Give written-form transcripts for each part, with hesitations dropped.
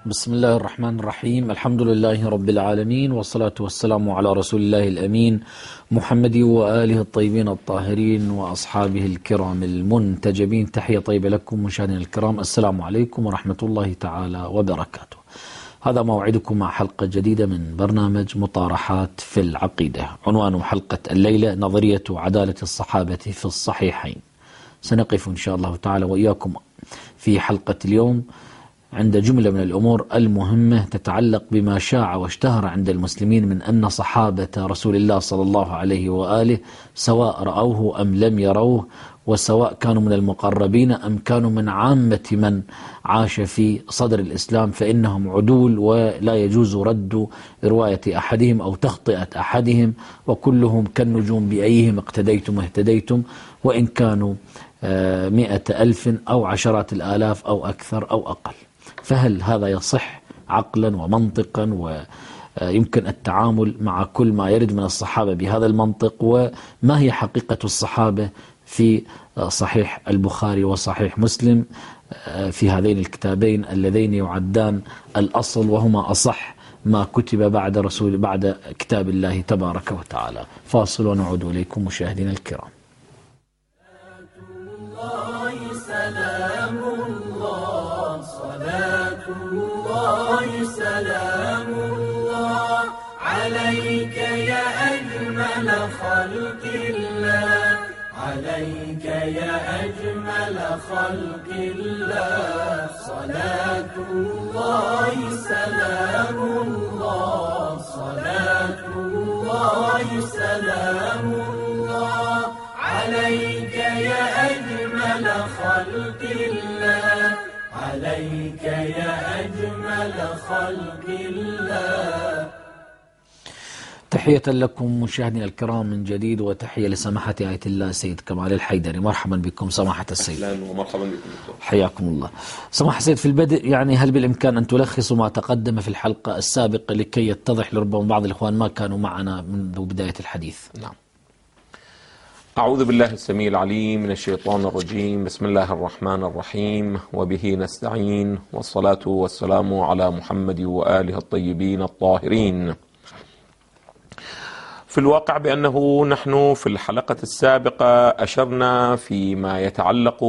بسم الله الرحمن الرحيم. الحمد لله رب العالمين، والصلاة والسلام على رسول الله الأمين محمد وآله الطيبين الطاهرين وأصحابه الكرام المنتجبين. تحية طيبة لكم مشاهدينا الكرام، السلام عليكم ورحمة الله تعالى وبركاته. هذا موعدكم مع حلقة جديدة من برنامج مطارحات في العقيدة. عنوان حلقة الليلة: نظرية عدالة الصحابة في الصحيحين. سنقف إن شاء الله تعالى وإياكم في حلقة اليوم عند جملة من الأمور المهمة تتعلق بما شاع واشتهر عند المسلمين من أن صحابة رسول الله صلى الله عليه وآله سواء رأوه أم لم يروه، وسواء كانوا من المقربين أم كانوا من عامة من عاش في صدر الإسلام، فإنهم عدول ولا يجوز رد رواية أحدهم أو تخطئة أحدهم، وكلهم كالنجوم بأيهم اقتديتم اهتديتم، وإن كانوا 100,000 أو عشرات الآلاف أو أكثر أو أقل. فهل هذا يصح عقلا ومنطقا، ويمكن التعامل مع كل ما يرد من الصحابة بهذا المنطق؟ وما هي حقيقة الصحابة في صحيح البخاري وصحيح مسلم، في هذين الكتابين اللذين يعدان الأصل وهما أصح ما كتب بعد كتاب الله تبارك وتعالى؟ فاصل ونعود إليكم مشاهدينا الكرام. سلام الله عليك يا أجمل خلق الله، عليك يا أجمل خلق الله. صلاة الله سلام الله، صلاة الله سلام الله عليك يا أجمل خلق الله، عليك يا أجمل خلق الله. تحية لكم مشاهدينا الكرام من جديد، وتحية لسماحة آية الله سيد كمال الحيدري. مرحبا بكم سماحة السيد. أهلا ومرحبا بكم دكتور. حياكم الله. سماحة السيد، في البدء هل بالإمكان أن تلخصوا ما تقدم في الحلقة السابقة لكي يتضح لربما بعض الإخوان ما كانوا معنا منذ بداية الحديث؟ نعم. أعوذ بالله السميع العليم من الشيطان الرجيم. بسم الله الرحمن الرحيم، وبه نستعين، والصلاة والسلام على محمد وآله الطيبين الطاهرين. في الواقع بأنه نحن في الحلقة السابقة أشرنا فيما يتعلق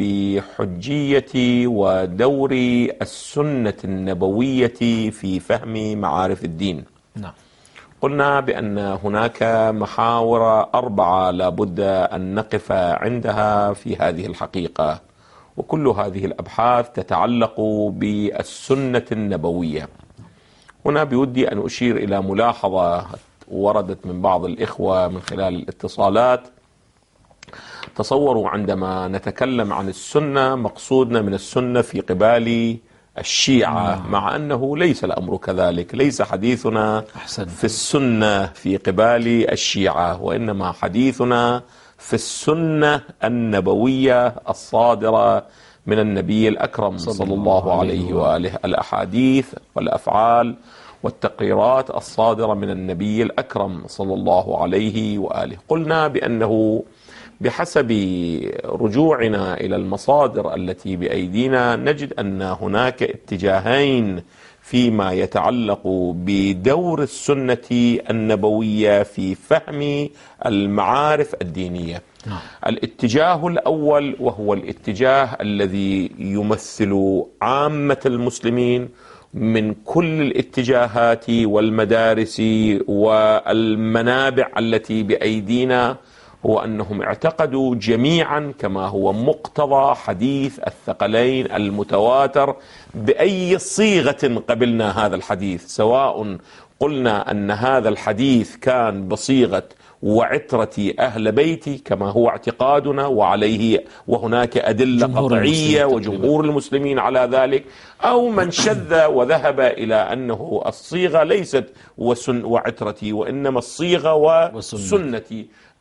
بحجية ودور السنة النبوية في فهم معارف الدين. نعم. قلنا بأن هناك محاور 4 لابد أن نقف عندها في هذه الحقيقة، وكل هذه الأبحاث تتعلق بالسنة النبوية. هنا بودي أن أشير إلى ملاحظة وردت من بعض الإخوة من خلال الاتصالات. تصوروا عندما نتكلم عن السنة مقصودنا من السنة في قبال الشيعة، مع أنه ليس الأمر كذلك. ليس حديثنا في السنة في قبال الشيعة، وإنما حديثنا في السنة النبوية الصادرة من النبي الأكرم صلى الله عليه وآله، الأحاديث والأفعال والتقريرات الصادرة من النبي الأكرم صلى الله عليه وآله. قلنا بأنه بحسب رجوعنا إلى المصادر التي بأيدينا نجد أن هناك اتجاهين فيما يتعلق بدور السنة النبوية في فهم المعارف الدينية. الاتجاه الأول وهو الاتجاه الذي يمثل عامة المسلمين من كل الاتجاهات والمدارس والمنابع التي بأيدينا، هو أنهم اعتقدوا جميعا كما هو مقتضى حديث الثقلين المتواتر بأي صيغة قبلنا هذا الحديث، سواء قلنا أن هذا الحديث كان بصيغة وعترة أهل بيتي كما هو اعتقادنا وعليه، وهناك أدلة قطعية وجمهور المسلمين على ذلك، أو من شذ وذهب إلى أنه الصيغة ليست وعترتي وإنما الصيغة وسنتي،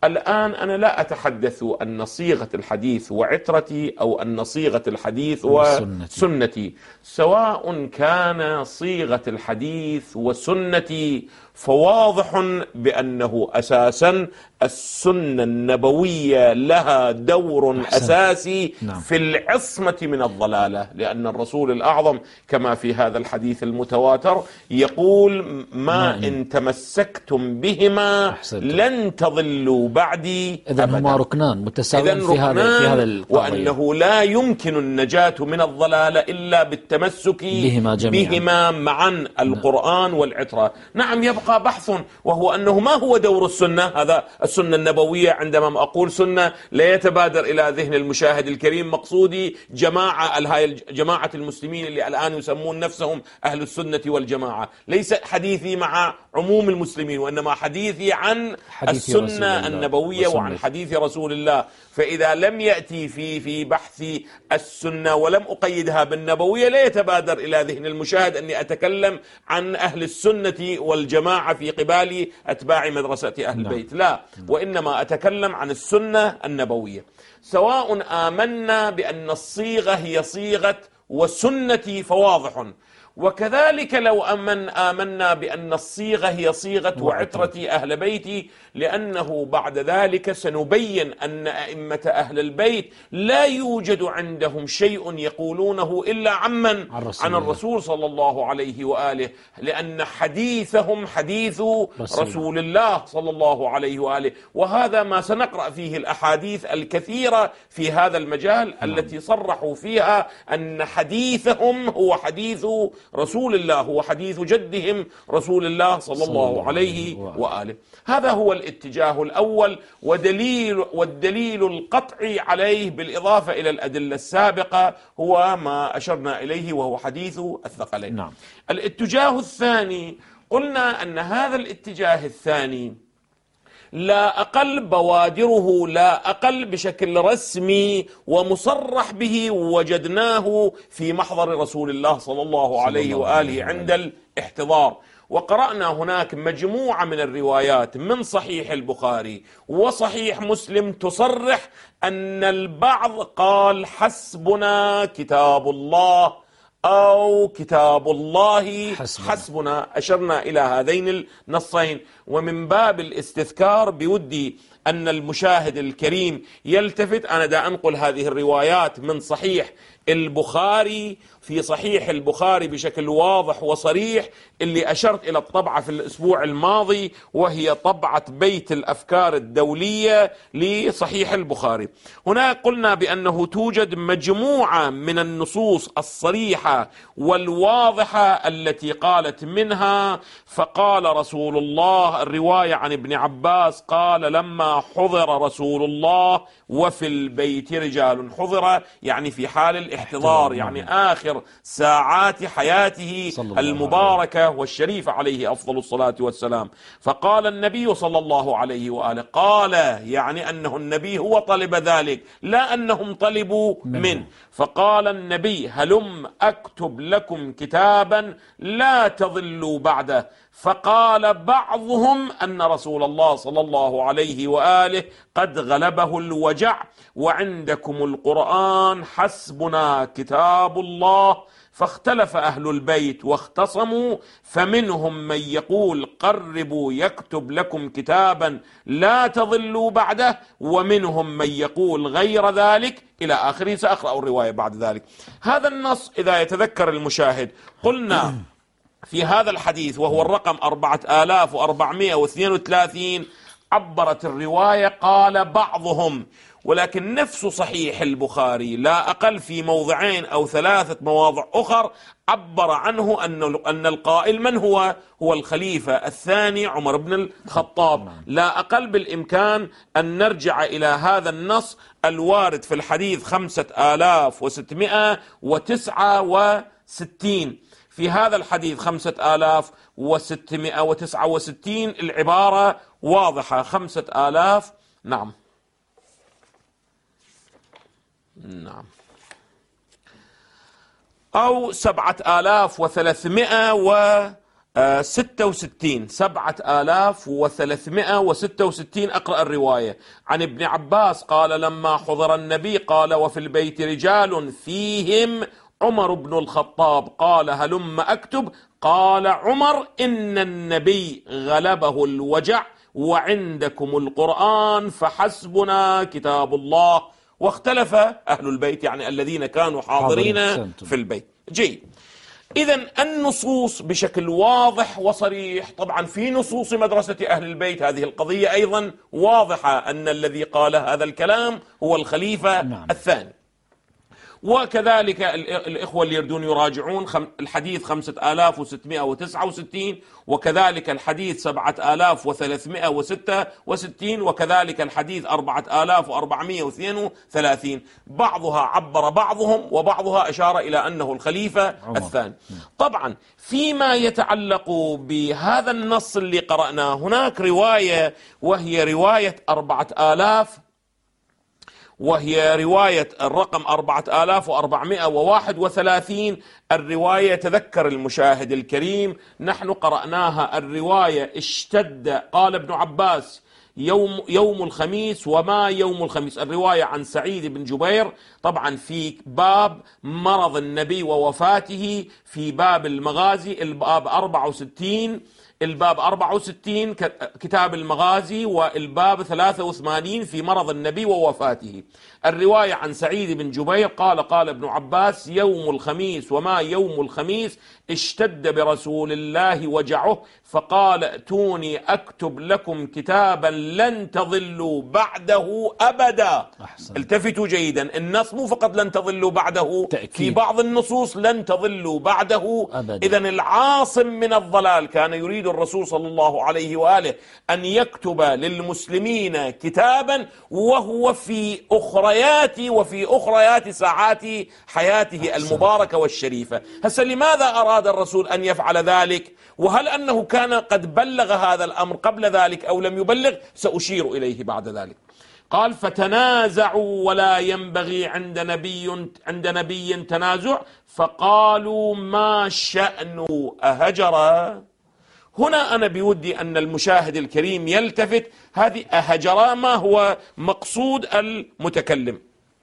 الآن أنا لا أتحدث أن صيغة الحديث وعترتي أو أن صيغة الحديث وسنتي، سواء كان صيغة الحديث وسنتي، فواضح بأنه أساسا السنة النبوية لها دور أساسي في العصمة من الضلالة، لأن الرسول الأعظم كما في هذا الحديث المتواتر يقول: ما إن تمسكتم بهما لن تضلوا بعدي أبدا. إذن هما ركنان متساويان في هذا القضية، وأنه لا يمكن النجاة من الضلالة إلا بالتمسك بهما معا، القرآن والعترة. نعم، يبقى بحث، وهو أنه ما هو دور السنة، هذا السنة النبوية. عندما أقول سنة لا يتبادر إلى ذهن المشاهد الكريم مقصودي جماعة المسلمين اللي الآن يسمون نفسهم أهل السنة والجماعة. ليس حديثي مع عموم المسلمين، وإنما حديثي عن السنة النبوية وعن حديث رسول الله. فإذا لم يأتي في بحث السنة ولم أقيدها بالنبوية، لا يتبادر إلى ذهن المشاهد أني أتكلم عن أهل السنة والجماعة في قبال أتباع مدرسة أهل البيت، لا، وإنما أتكلم عن السنة النبوية. سواء آمنا بأن الصيغة هي صيغة وسنتي فواضح، وكذلك لو آمنا بأن الصيغة هي صيغة وعترتي أهل بيتي، لأنه بعد ذلك سنبين أن أئمة أهل البيت لا يوجد عندهم شيء يقولونه إلا عن الرسول صلى الله عليه وآله، لأن حديثهم حديث رسول الله صلى الله عليه وآله. وهذا ما سنقرأ فيه الأحاديث الكثيرة في هذا المجال التي صرحوا فيها أن حديثهم هو حديث رسول الله، هو حديث جدهم رسول الله صلى الله عليه وآله. هذا هو الاتجاه الأول، والدليل القطعي عليه بالإضافة إلى الأدلة السابقة هو ما أشرنا إليه، وهو حديث الثقلين. الاتجاه الثاني، قلنا أن هذا الاتجاه الثاني لا أقل بوادره، لا أقل بشكل رسمي ومصرح به وجدناه في محضر رسول الله صلى الله عليه وآله عند الاحتضار. وقرأنا هناك مجموعة من الروايات من صحيح البخاري وصحيح مسلم تصرح أن البعض قال: حسبنا كتاب الله، أو كتاب الله حسبنا. أشرنا إلى هذين النصين. ومن باب الاستذكار بودي أن المشاهد الكريم يلتفت، أنا دا أنقل هذه الروايات من صحيح البخاري، في صحيح البخاري بشكل واضح وصريح، اللي أشرت إلى الطبعة في الأسبوع الماضي، وهي طبعة بيت الأفكار الدولية لصحيح البخاري. هنا قلنا بأنه توجد مجموعة من النصوص الصريحة والواضحة التي قالت منها: فقال رسول الله، الرواية عن ابن عباس قال: لما حضر رسول الله وفي البيت رجال. حضر يعني في حال الاحتضار، يعني آخر ساعات حياته المباركة والشريفة عليه أفضل الصلاة والسلام. فقال النبي صلى الله عليه وآله، قال يعني أنه النبي هو طلب ذلك، لا أنهم طلبوا منه. فقال النبي: هلم أكتب لكم كتابا لا تضلوا بعده. فقال بعضهم أن رسول الله صلى الله عليه وآله قد غلبه الوجع، وعندكم القرآن، حسبنا كتاب الله. فاختلف أهل البيت واختصموا، فمنهم من يقول: قربوا يكتب لكم كتابا لا تضلوا بعده، ومنهم من يقول غير ذلك إلى آخره. سأقرأ الرواية بعد ذلك. هذا النص إذا يتذكر المشاهد، قلنا في هذا الحديث وهو الرقم 4432 عبرت الرواية قال بعضهم، ولكن نفس صحيح البخاري لا أقل في موضعين أو 3 مواضع أخر عبر عنه أن القائل من هو الخليفة الثاني عمر بن الخطاب. لا أقل بالإمكان أن نرجع إلى هذا النص الوارد في الحديث 5669. في هذا الحديث 5669 العبارة واضحة: 5000 نعم أو 7300 66 7366 أقرأ الرواية عن ابن عباس قال لما حضر النبي قال وفي البيت رجال فيهم عمر بن الخطاب قال هلم أكتب قال عمر إن النبي غلبه الوجع وعندكم القرآن فحسبنا كتاب الله. واختلف أهل البيت يعني الذين كانوا حاضرين في البيت. جيد. إذن النصوص بشكل واضح وصريح، طبعا في نصوص مدرسة أهل البيت هذه القضية أيضا واضحة أن الذي قال هذا الكلام هو الخليفة الثاني. وكذلك الإخوة اللي يردون يراجعون الحديث 5669 وكذلك الحديث 7366 وكذلك الحديث 4432. بعضها عبر بعضهم وبعضها أشار إلى أنه الخليفة الثاني. طبعا فيما يتعلق بهذا النص اللي قرأناه هناك رواية وهي رواية 4000 وهي رواية الرقم 4431. الرواية تذكر المشاهد الكريم نحن قرأناها الرواية اشتد قال ابن عباس يوم الخميس وما يوم الخميس. الرواية عن سعيد بن جبير طبعا في باب مرض النبي ووفاته في باب المغازي الباب 64 الباب 64 كتاب المغازي والباب 83 في مرض النبي ووفاته. الرواية عن سعيد بن جبير قال ابن عباس يوم الخميس وما يوم الخميس اشتد برسول الله وجعه فقال ائتوني أكتب لكم كتابا لن تضلوا بعده أبدا. أحسن. التفتوا جيدا، النص مو فقط لن تضلوا بعده تأكيد. في بعض النصوص لن تضلوا بعده أبدا. إذن العاصم من الضلال كان يريد الرسول صلى الله عليه وآله أن يكتب للمسلمين كتابا وهو في أخريات ساعات حياته المباركة والشريفة. هسه لماذا أراد الرسول أن يفعل ذلك؟ وهل أنه كان قد بلغ هذا الأمر قبل ذلك أو لم يبلغ؟ سأشير إليه بعد ذلك. قال فتنازعوا ولا ينبغي عند نبي تنازع فقالوا ما شأن أهجر. هنا أنا بودي أن المشاهد الكريم يلتفت، هذه أهجر ما هو مقصود المتكلم؟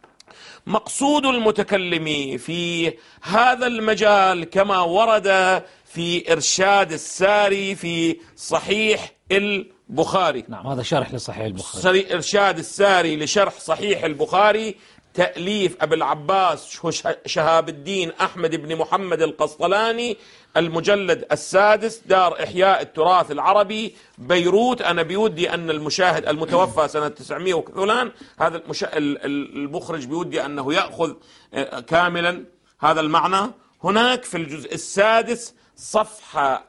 مقصود المتكلم في هذا المجال كما ورد في إرشاد الساري في صحيح البخاري. نعم، هذا شرح لصحيح البخاري. إرشاد الساري لشرح صحيح البخاري تأليف أبي العباس شهاب الدين أحمد بن محمد القسطلاني، المجلد السادس، دار إحياء التراث العربي، بيروت. أنا بيودي أن المشاهد المتوفى سنة 900 وكذلان، هذا المخرج بيودي أنه يأخذ كاملا هذا المعنى. هناك في الجزء السادس صفحة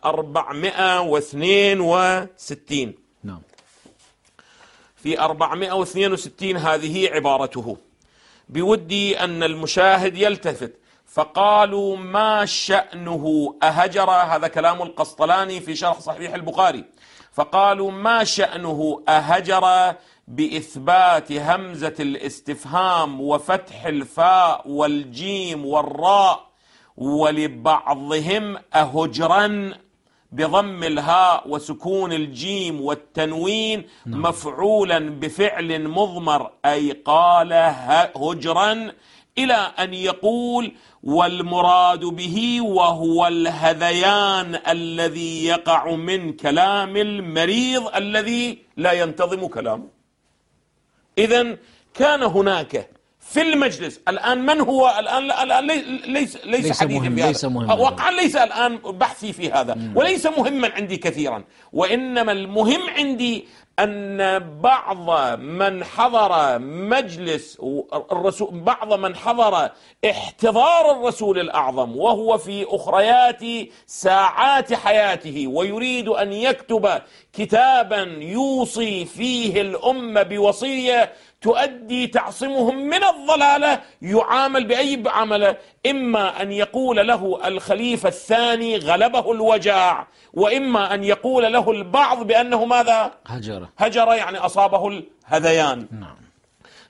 462. نعم. في 462 هذه عبارته، بودي أن المشاهد يلتفت. فقالوا ما شأنه أهجر، هذا كلام القسطلاني في شرح صحيح البخاري. فقالوا ما شأنه أهجر بإثبات همزة الاستفهام وفتح الفاء والجيم والراء، ولبعضهم أهجرا بضم الهاء وسكون الجيم والتنوين مفعولا بفعل مضمر أي قال هجرا، إلى أن يقول والمراد به وهو الهذيان الذي يقع من كلام المريض الذي لا ينتظم كلامه. إذن كان هناك في المجلس الآن من هو الآن ليس حديثا في هذا، واقعا ليس الآن بحثي في هذا وليس مهما عندي كثيرا، وإنما المهم عندي أن بعض من حضر مجلس الرسول، بعض من حضر احتضار الرسول الأعظم وهو في أخريات ساعات حياته ويريد أن يكتب كتابا يوصي فيه الأمة بوصية تؤدي تعصمهم من الضلالة، يعامل بأي عمل، إما أن يقول له الخليفة الثاني غلبه الوجع، وإما أن يقول له البعض بأنه ماذا؟ هجر، يعني أصابه الهذيان. نعم.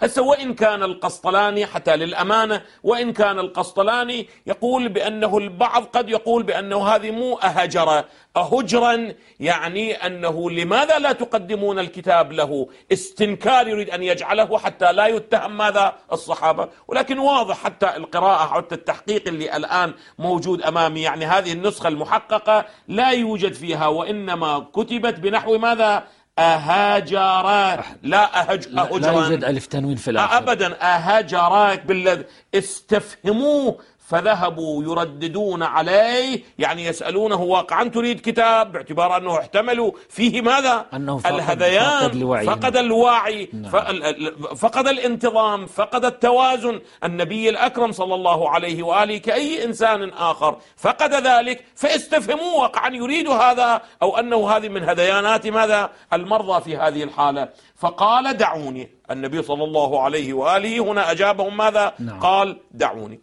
هسه وإن كان القسطلاني حتى للأمانة، وإن كان القسطلاني يقول بأنه البعض قد يقول بأنه هذه مو أهجرة، أهجرا يعني أنه لماذا لا تقدمون الكتاب له، استنكار يريد أن يجعله حتى لا يتهم ماذا الصحابة. ولكن واضح حتى القراءة حتى التحقيق اللي الآن موجود أمامي، يعني هذه النسخة المحققة لا يوجد فيها، وإنما كتبت بنحو ماذا أهاجرا، لا أهجرا، لا يوجد ألف تنوين في الآخر أبدا، أهاجرا بالذي استفهموه فذهبوا يرددون عليه، يعني يسألونه واقعا تريد كتاب، باعتبار أنه احتملوا فيه ماذا أنه الهذيان، فقد الوعي، نعم. فقد الانتظام، فقد التوازن. النبي الأكرم صلى الله عليه وآله كأي إنسان آخر فقد ذلك، فاستفهموا واقعا يريد هذا أو أنه هذه من هذيانات ماذا المرضى في هذه الحالة. فقال دعوني، النبي صلى الله عليه وآله هنا أجابهم ماذا؟ نعم. قال دعوني.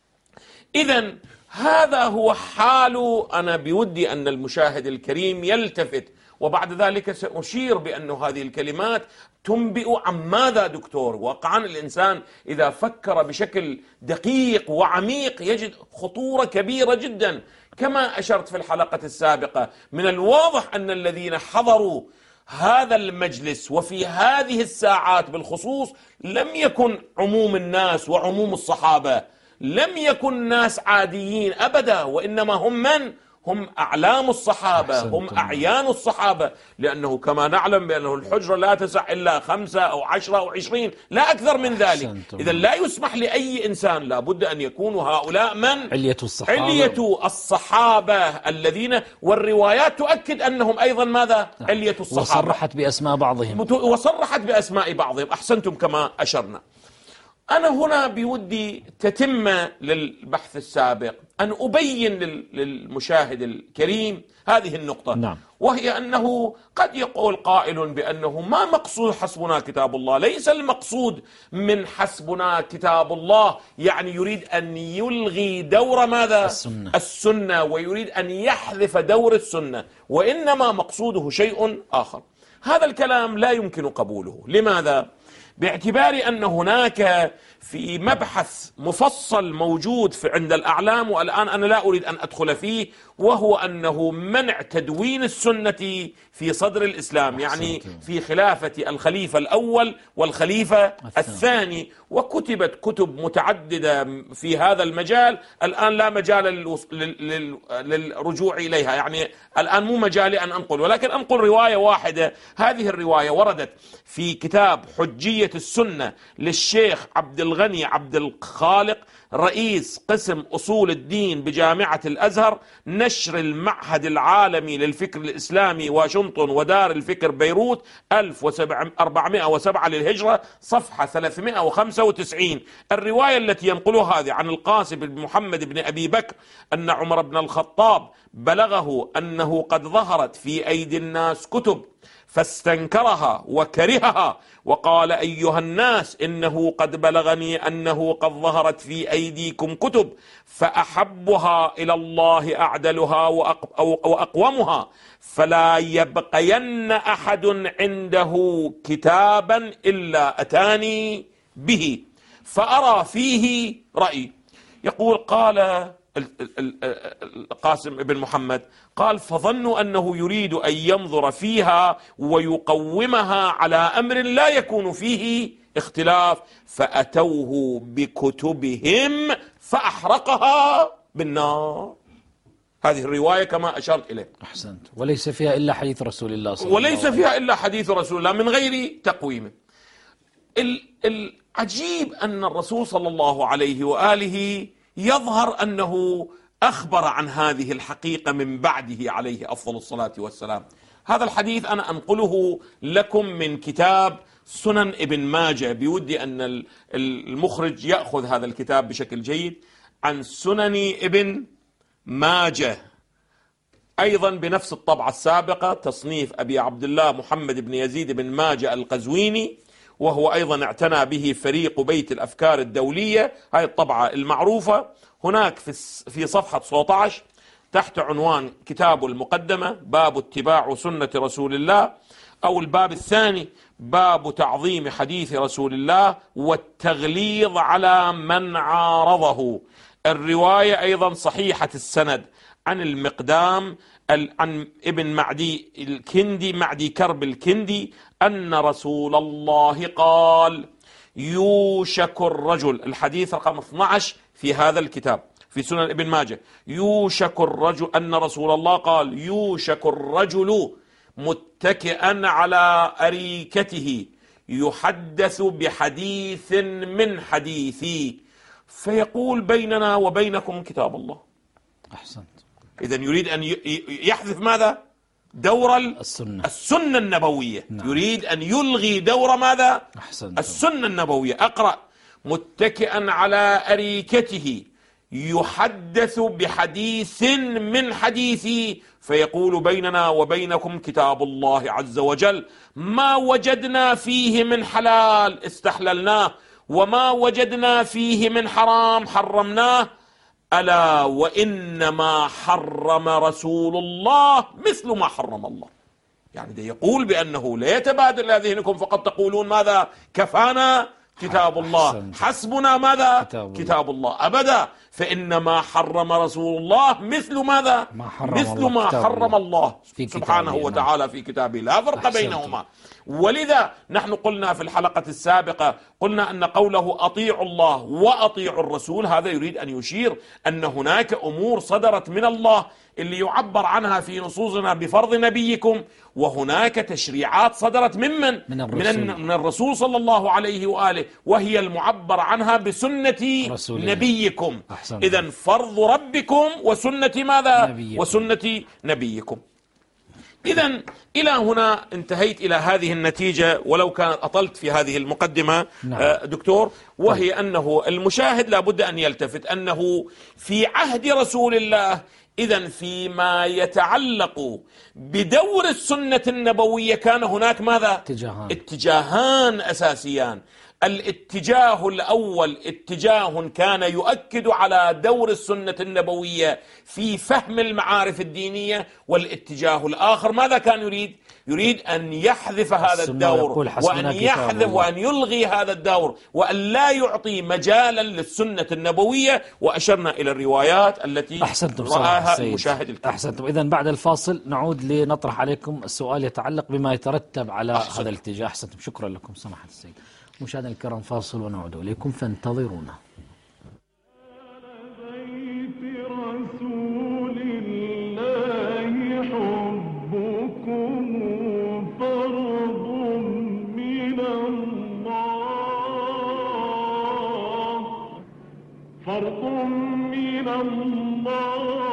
إذن هذا هو حال، أنا بودي أن المشاهد الكريم يلتفت، وبعد ذلك سأشير بأن هذه الكلمات تنبئ عن ماذا دكتور. واقعا الإنسان إذا فكر بشكل دقيق وعميق يجد خطورة كبيرة جدا. كما أشرت في الحلقة السابقة، من الواضح أن الذين حضروا هذا المجلس وفي هذه الساعات بالخصوص لم يكن عموم الناس وعموم الصحابة، لم يكن ناس عاديين أبدا، وإنما هم من؟ هم أعلام الصحابة، هم أعيان الصحابة، لأنه كما نعلم بأنه الحجرة لا تسع إلا 5 أو 10 أو 20، لا أكثر من ذلك. إذا لا يسمح لأي إنسان، لا بد أن يكونوا هؤلاء من؟ علية الصحابة، علية الصحابة الذين، والروايات تؤكد أنهم أيضا ماذا؟ علية الصحابة، وصرحت بأسماء بعضهم، وصرحت بأسماء بعضهم. أحسنتم كما أشرنا. أنا هنا بودي تتمة للبحث السابق أن أبين للمشاهد الكريم هذه النقطة. نعم. وهي أنه قد يقول قائل بأنه ما مقصود حسبنا كتاب الله. ليس المقصود من حسبنا كتاب الله يعني يريد أن يلغي دور ماذا؟ السنة، ويريد أن يحذف دور السنة، وإنما مقصوده شيء آخر. هذا الكلام لا يمكن قبوله. لماذا؟ باعتبار أن هناك في مبحث مفصل موجود عند الأعلام، والآن أنا لا أريد أن أدخل فيه، وهو أنه منع تدوين السنة في صدر الإسلام، يعني في خلافة الخليفة الأول والخليفة الثاني. وكتبت كتب متعددة في هذا المجال، الآن لا مجال للرجوع إليها، يعني الآن مو مجالي أن أنقل، ولكن أنقل رواية واحدة. هذه الرواية وردت في كتاب حجية السنة للشيخ عبد الغني عبد الخالق، رئيس قسم أصول الدين بجامعة الأزهر، نشر المعهد العالمي للفكر الإسلامي واشنطن ودار الفكر بيروت، 1407 للهجرة، صفحة 395. الرواية التي ينقلها هذه عن القاسم بن محمد بن أبي بكر أن عمر بن الخطاب بلغه أنه قد ظهرت في أيدي الناس كتب فاستنكرها وكرهها، وقال أيها الناس إنه قد بلغني أنه قد ظهرت في أيديكم كتب فأحبها إلى الله أعدلها وأقومها، فلا يبقين أحد عنده كتابا إلا أتاني به فأرى فيه رأي. يقول قال القاسم بن محمد قال فظنوا أنه يريد أن ينظر فيها ويقومها على أمر لا يكون فيه اختلاف، فأتوه بكتبهم فأحرقها بالنار. هذه الرواية كما أشرت إليه. أحسنت. وليس فيها إلا حديث رسول الله صلى الله عليه وسلم، وليس فيها إلا حديث رسول الله من غير تقويم. العجيب أن الرسول صلى الله عليه وآله يظهر أنه أخبر عن هذه الحقيقة من بعده عليه أفضل الصلاة والسلام. هذا الحديث أنا أنقله لكم من كتاب سنن ابن ماجه، بودي أن المخرج يأخذ هذا الكتاب بشكل جيد، عن سنن ابن ماجه، أيضا بنفس الطبعة السابقة، تصنيف أبي عبد الله محمد بن يزيد بن ماجه القزويني، وهو أيضا اعتنى به فريق بيت الأفكار الدولية، هاي الطبعة المعروفة. هناك في صفحة 19 تحت عنوان كتاب المقدمة باب اتباع سنة رسول الله، أو الباب الثاني باب تعظيم حديث رسول الله والتغليظ على من عارضه. الرواية أيضا صحيحة السند عن المقدام عن ابن معدي الكندي، معدي كرب الكندي، أن رسول الله قال: يوشك الرجل، الحديث رقم 12 في هذا الكتاب في سنن ابن ماجه، يوشك الرجل، أن رسول الله قال: يوشك الرجل متكئا على أريكته يحدث بحديث من حديثي فيقول: بيننا وبينكم كتاب الله. أحسنت. إذن يريد أن يحذف ماذا؟ دور السنة النبوية. نعم. يريد أن يلغي دور ماذا؟ أحسنت. السنة النبوية. أقرأ: متكئا على أريكته يحدث بحديث من حديثي فيقول: بيننا وبينكم كتاب الله عز وجل، ما وجدنا فيه من حلال استحللناه وما وجدنا فيه من حرام حرمناه، ألا وإنما حرم رسول الله مثل ما حرم الله. يعني ده يقول بأنه لا يتبادل إلى ذهنكم فقد تقولون ماذا؟ كفانا كتاب الله، حسبنا ماذا؟ كتاب الله. أبدا، فإنما حرم رسول الله مثل ماذا؟ مثل ما حرم الله سبحانه وتعالى في كتابه، لا فرق بينهما. ولذا نحن قلنا في الحلقة السابقة، قلنا أن قوله أطيعوا الله وأطيعوا الرسول هذا يريد أن يشير أن هناك أمور صدرت من الله اللي يعبر عنها في نصوصنا بفرض نبيكم، وهناك تشريعات صدرت من الرسول صلى الله عليه وآله، وهي المعبر عنها بسنة نبيكم. إذن فرض ربكم وسنة ماذا؟ نبيكم. وسنة نبيكم. إذن إلى هنا انتهيت إلى هذه النتيجة، ولو كانت أطلت في هذه المقدمة. نعم. دكتور، وهي أنه المشاهد لابد أن يلتفت أنه في عهد رسول الله إذن فيما يتعلق بدور السنة النبوية كان هناك ماذا؟ اتجاهان أساسيان. الاتجاه الأول اتجاه كان يؤكد على دور السنة النبوية في فهم المعارف الدينية، والاتجاه الآخر ماذا كان يريد؟ يريد أن يحذف هذا الدور وأن يلغي هذا الدور وأن لا يعطي مجالا للسنة النبوية. وأشرنا إلى الروايات التي رآها المشاهد الكريم. أحسنتم. إذن بعد الفاصل نعود لنطرح عليكم السؤال يتعلق بما يترتب على هذا الاتجاه. أحسنتم، شكرا لكم سماحة السيد. مشاهدينا الكرام، فاصل ونعود إليكم فانتظرونا. فرض من الله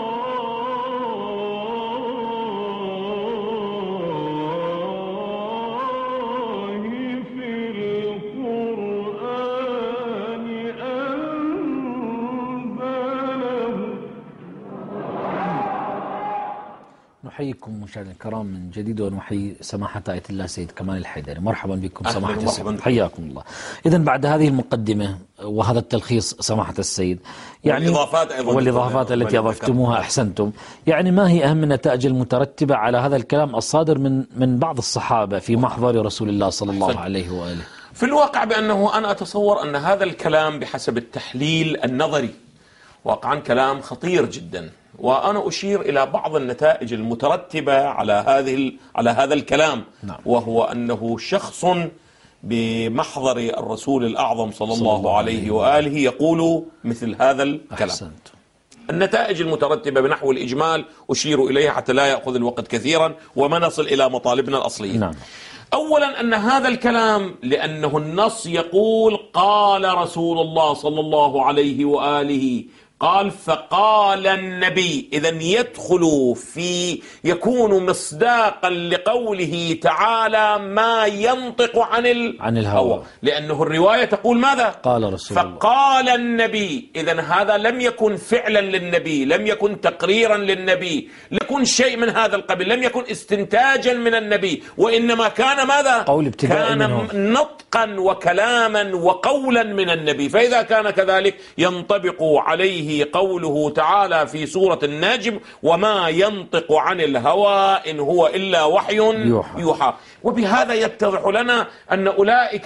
نحييكم مشاهدينا الكرام من جديد، ونحيي سماحة آية الله سيد كمال الحيدري. مرحبا بكم سماحة السيد، حياكم الله. إذن بعد هذه المقدمة وهذا التلخيص سماحة السيد، يعني والإضافات التي أضفتموها، أحسنتم. يعني ما هي أهم النتائج المترتبة على هذا الكلام الصادر من بعض الصحابة في محضر رسول الله صلى الله عليه وآله؟ في الواقع بأنه أنا أتصور أن هذا الكلام بحسب التحليل النظري واقعا كلام خطير جدا، وأنا أشير إلى بعض النتائج المترتبة على هذا الكلام. نعم. وهو أنه شخص بمحضر الرسول الأعظم صلى الله عليه وآله يقول مثل هذا الكلام. أحسنت. النتائج المترتبة بنحو الإجمال أشير إليها حتى لا يأخذ الوقت كثيرا وما نصل إلى مطالبنا الأصلية. نعم. أولا أن هذا الكلام لأنه النص يقول قال رسول الله صلى الله عليه وآله، قال فقال النبي، إذن يدخل يكون مصداقا لقوله تعالى ما ينطق عن الهوى، لأنه الرواية تقول ماذا؟ قال رسول الله فقال النبي. إذن هذا لم يكن فعلا للنبي، لم يكن تقريرا للنبي، لم يكن شيء من هذا القبيل، لم يكن استنتاجا من النبي، وإنما كان ماذا؟ كان نطقا وكلاما وقولا من النبي. فإذا كان كذلك ينطبق عليه به قوله تعالى في سورة النجم: وما ينطق عن الهوى إن هو إلا وحي يوحى. وبهذا يتضح لنا أن أولئك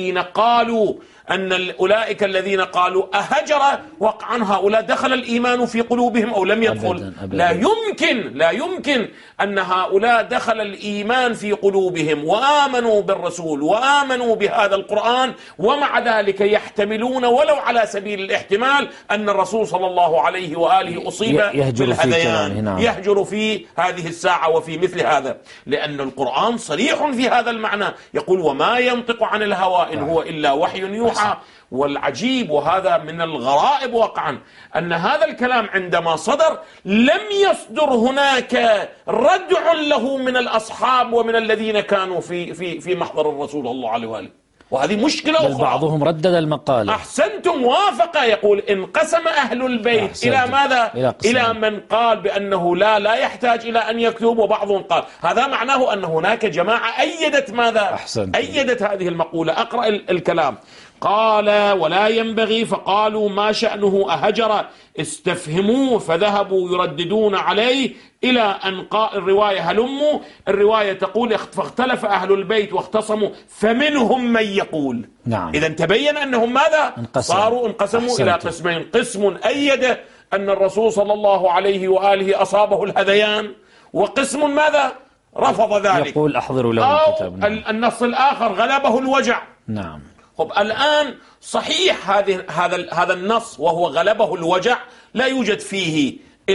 الذين قالوا أهجر، وقعا هؤلاء دخل الإيمان في قلوبهم أو لم يدخل؟ أبداً. لا يمكن أن هؤلاء دخل الإيمان في قلوبهم وآمنوا بالرسول وآمنوا بهذا القرآن، ومع ذلك يحتملون ولو على سبيل الاحتمال أن الرسول صلى الله عليه وآله أصيب بالهذيان، يهجر في هذه الساعة وفي مثل هذا، لأن القرآن صريح في هذا المعنى، يقول: وما ينطق عن الهوى إن هو إلا وحي يوحى. والعجيب، وهذا من الغرائب واقعا، أن هذا الكلام عندما صدر لم يصدر هناك ردع له من الأصحاب ومن الذين كانوا في محضر الرسول صلى الله عليه وآله، وهذه مشكلة أخرى. بعضهم ردد المقالة. أحسنتم، وافق. يقول: انقسم أهل البيت إلى ماذا؟ إلى من قال بأنه لا يحتاج إلى أن يكتب، وبعضهم قال. هذا معناه أن هناك جماعة أيدت ماذا؟ أيدت هذه المقولة. أقرأ الكلام. قال: ولا ينبغي، فقالوا: ما شأنه أهجر؟ استفهموه فذهبوا يرددون عليه إلى أن قال الرواية هلموا. الرواية تقول: فاختلف أهل البيت واختصموا فمنهم من يقول. نعم. إذن تبين أنهم ماذا؟ انقسموا إلى قسمين: قسم أيد أن الرسول صلى الله عليه وآله أصابه الهذيان، وقسم ماذا؟ رفض ذلك، يقول: أحضروا له الكتاب. نعم. النص الآخر: غلبه الوجع. نعم. الآن صحيح هذا النص وهو غلبه الوجع لا يوجد فيه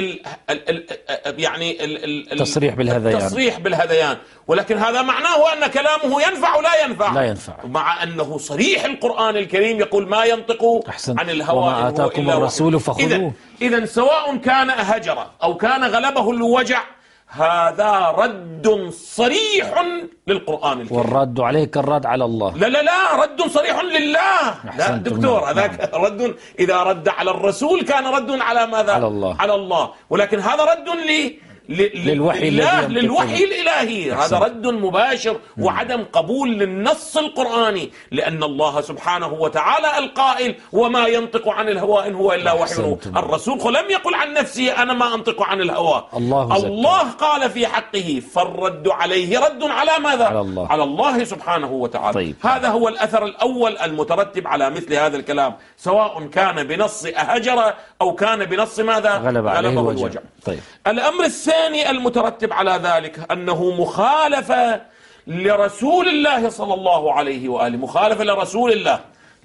التصريح بالهذيان، ولكن هذا معناه أن كلامه ينفع لا ينفع، مع أنه صريح القرآن الكريم يقول: ما ينطق عن الهوى وما آتاكم الرسول فخذوه. إذن سواء كان هجر أو كان غلبه الوجع، هذا رد صريح للقرآن الكريم. والرد عليه كالرد على الله. لا، رد صريح لله. لا دكتور، هذاك رد إذا رد على الرسول كان رد على ماذا؟ على الله. ولكن هذا رد للوحي الإلهي. هذا رد مباشر وعدم قبول للنص القرآني، لأن الله سبحانه وتعالى القائل: وما ينطق عن الهوى إن هو إلا وحي. الرسول لم يقل عن نفسه: أنا ما أنطق عن الهوى. الله قال في حقه، فالرد عليه رد على ماذا؟ على الله سبحانه وتعالى. طيب. هذا هو الأثر الأول المترتب على مثل هذا الكلام، سواء كان بنص أهجر أو كان بنص ماذا؟ غلبه الوجع. طيب. الأمر الثاني المترتب على ذلك أنه مخالفة لرسول الله صلى الله عليه وآله، مخالفة لرسول الله.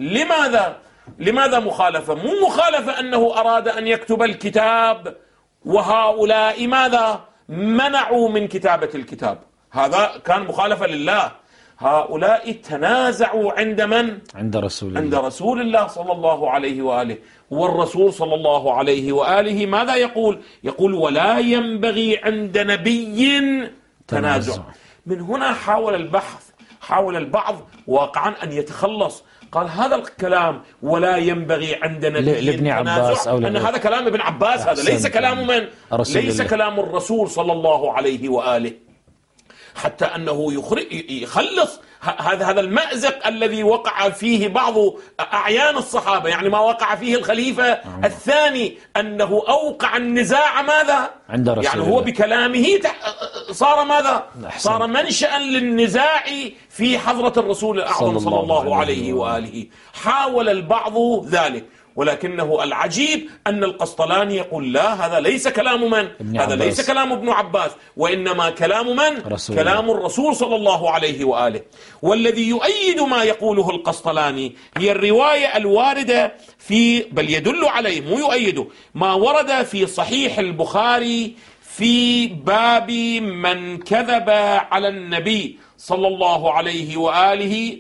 لماذا مخالفة؟ مو مخالفة أنه أراد أن يكتب الكتاب وهؤلاء ماذا؟ منعوا من كتابة الكتاب، هذا كان مخالفة لله. هؤلاء تنازعوا عند من؟ عند رسول الله صلى الله عليه وآله. والرسول صلى الله عليه وآله ماذا يقول؟ يقول: ولا ينبغي عند نبي تنازع. من هنا حاول البعض واقعا أن يتخلص، قال هذا الكلام ولا ينبغي عند نبي لابن عباس أو أن هذا كلام ابن عباس، هذا ليس كلام من؟ ليس كلام الرسول صلى الله عليه وآله، حتى أنه يخلص هذا المأزق الذي وقع فيه بعض أعيان الصحابة، يعني ما وقع فيه الخليفة الثاني، أنه أوقع النزاع ماذا؟ عند رسول يعني هو بكلامه صار ماذا؟ صار منشأ للنزاع في حضرة الرسول الأعظم صلى الله عليه وآله. حاول البعض ذلك، ولكنه العجيب أن القسطلاني يقول: لا، هذا ليس كلام من؟ هذا ليس كلام ابن عباس، وإنما كلام من؟ كلام الرسول صلى الله عليه وآله. والذي يؤيد ما يقوله القسطلاني هي الرواية الواردة بل يدل عليه، مو يؤيده، ما ورد في صحيح البخاري في باب من كذب على النبي صلى الله عليه وآله،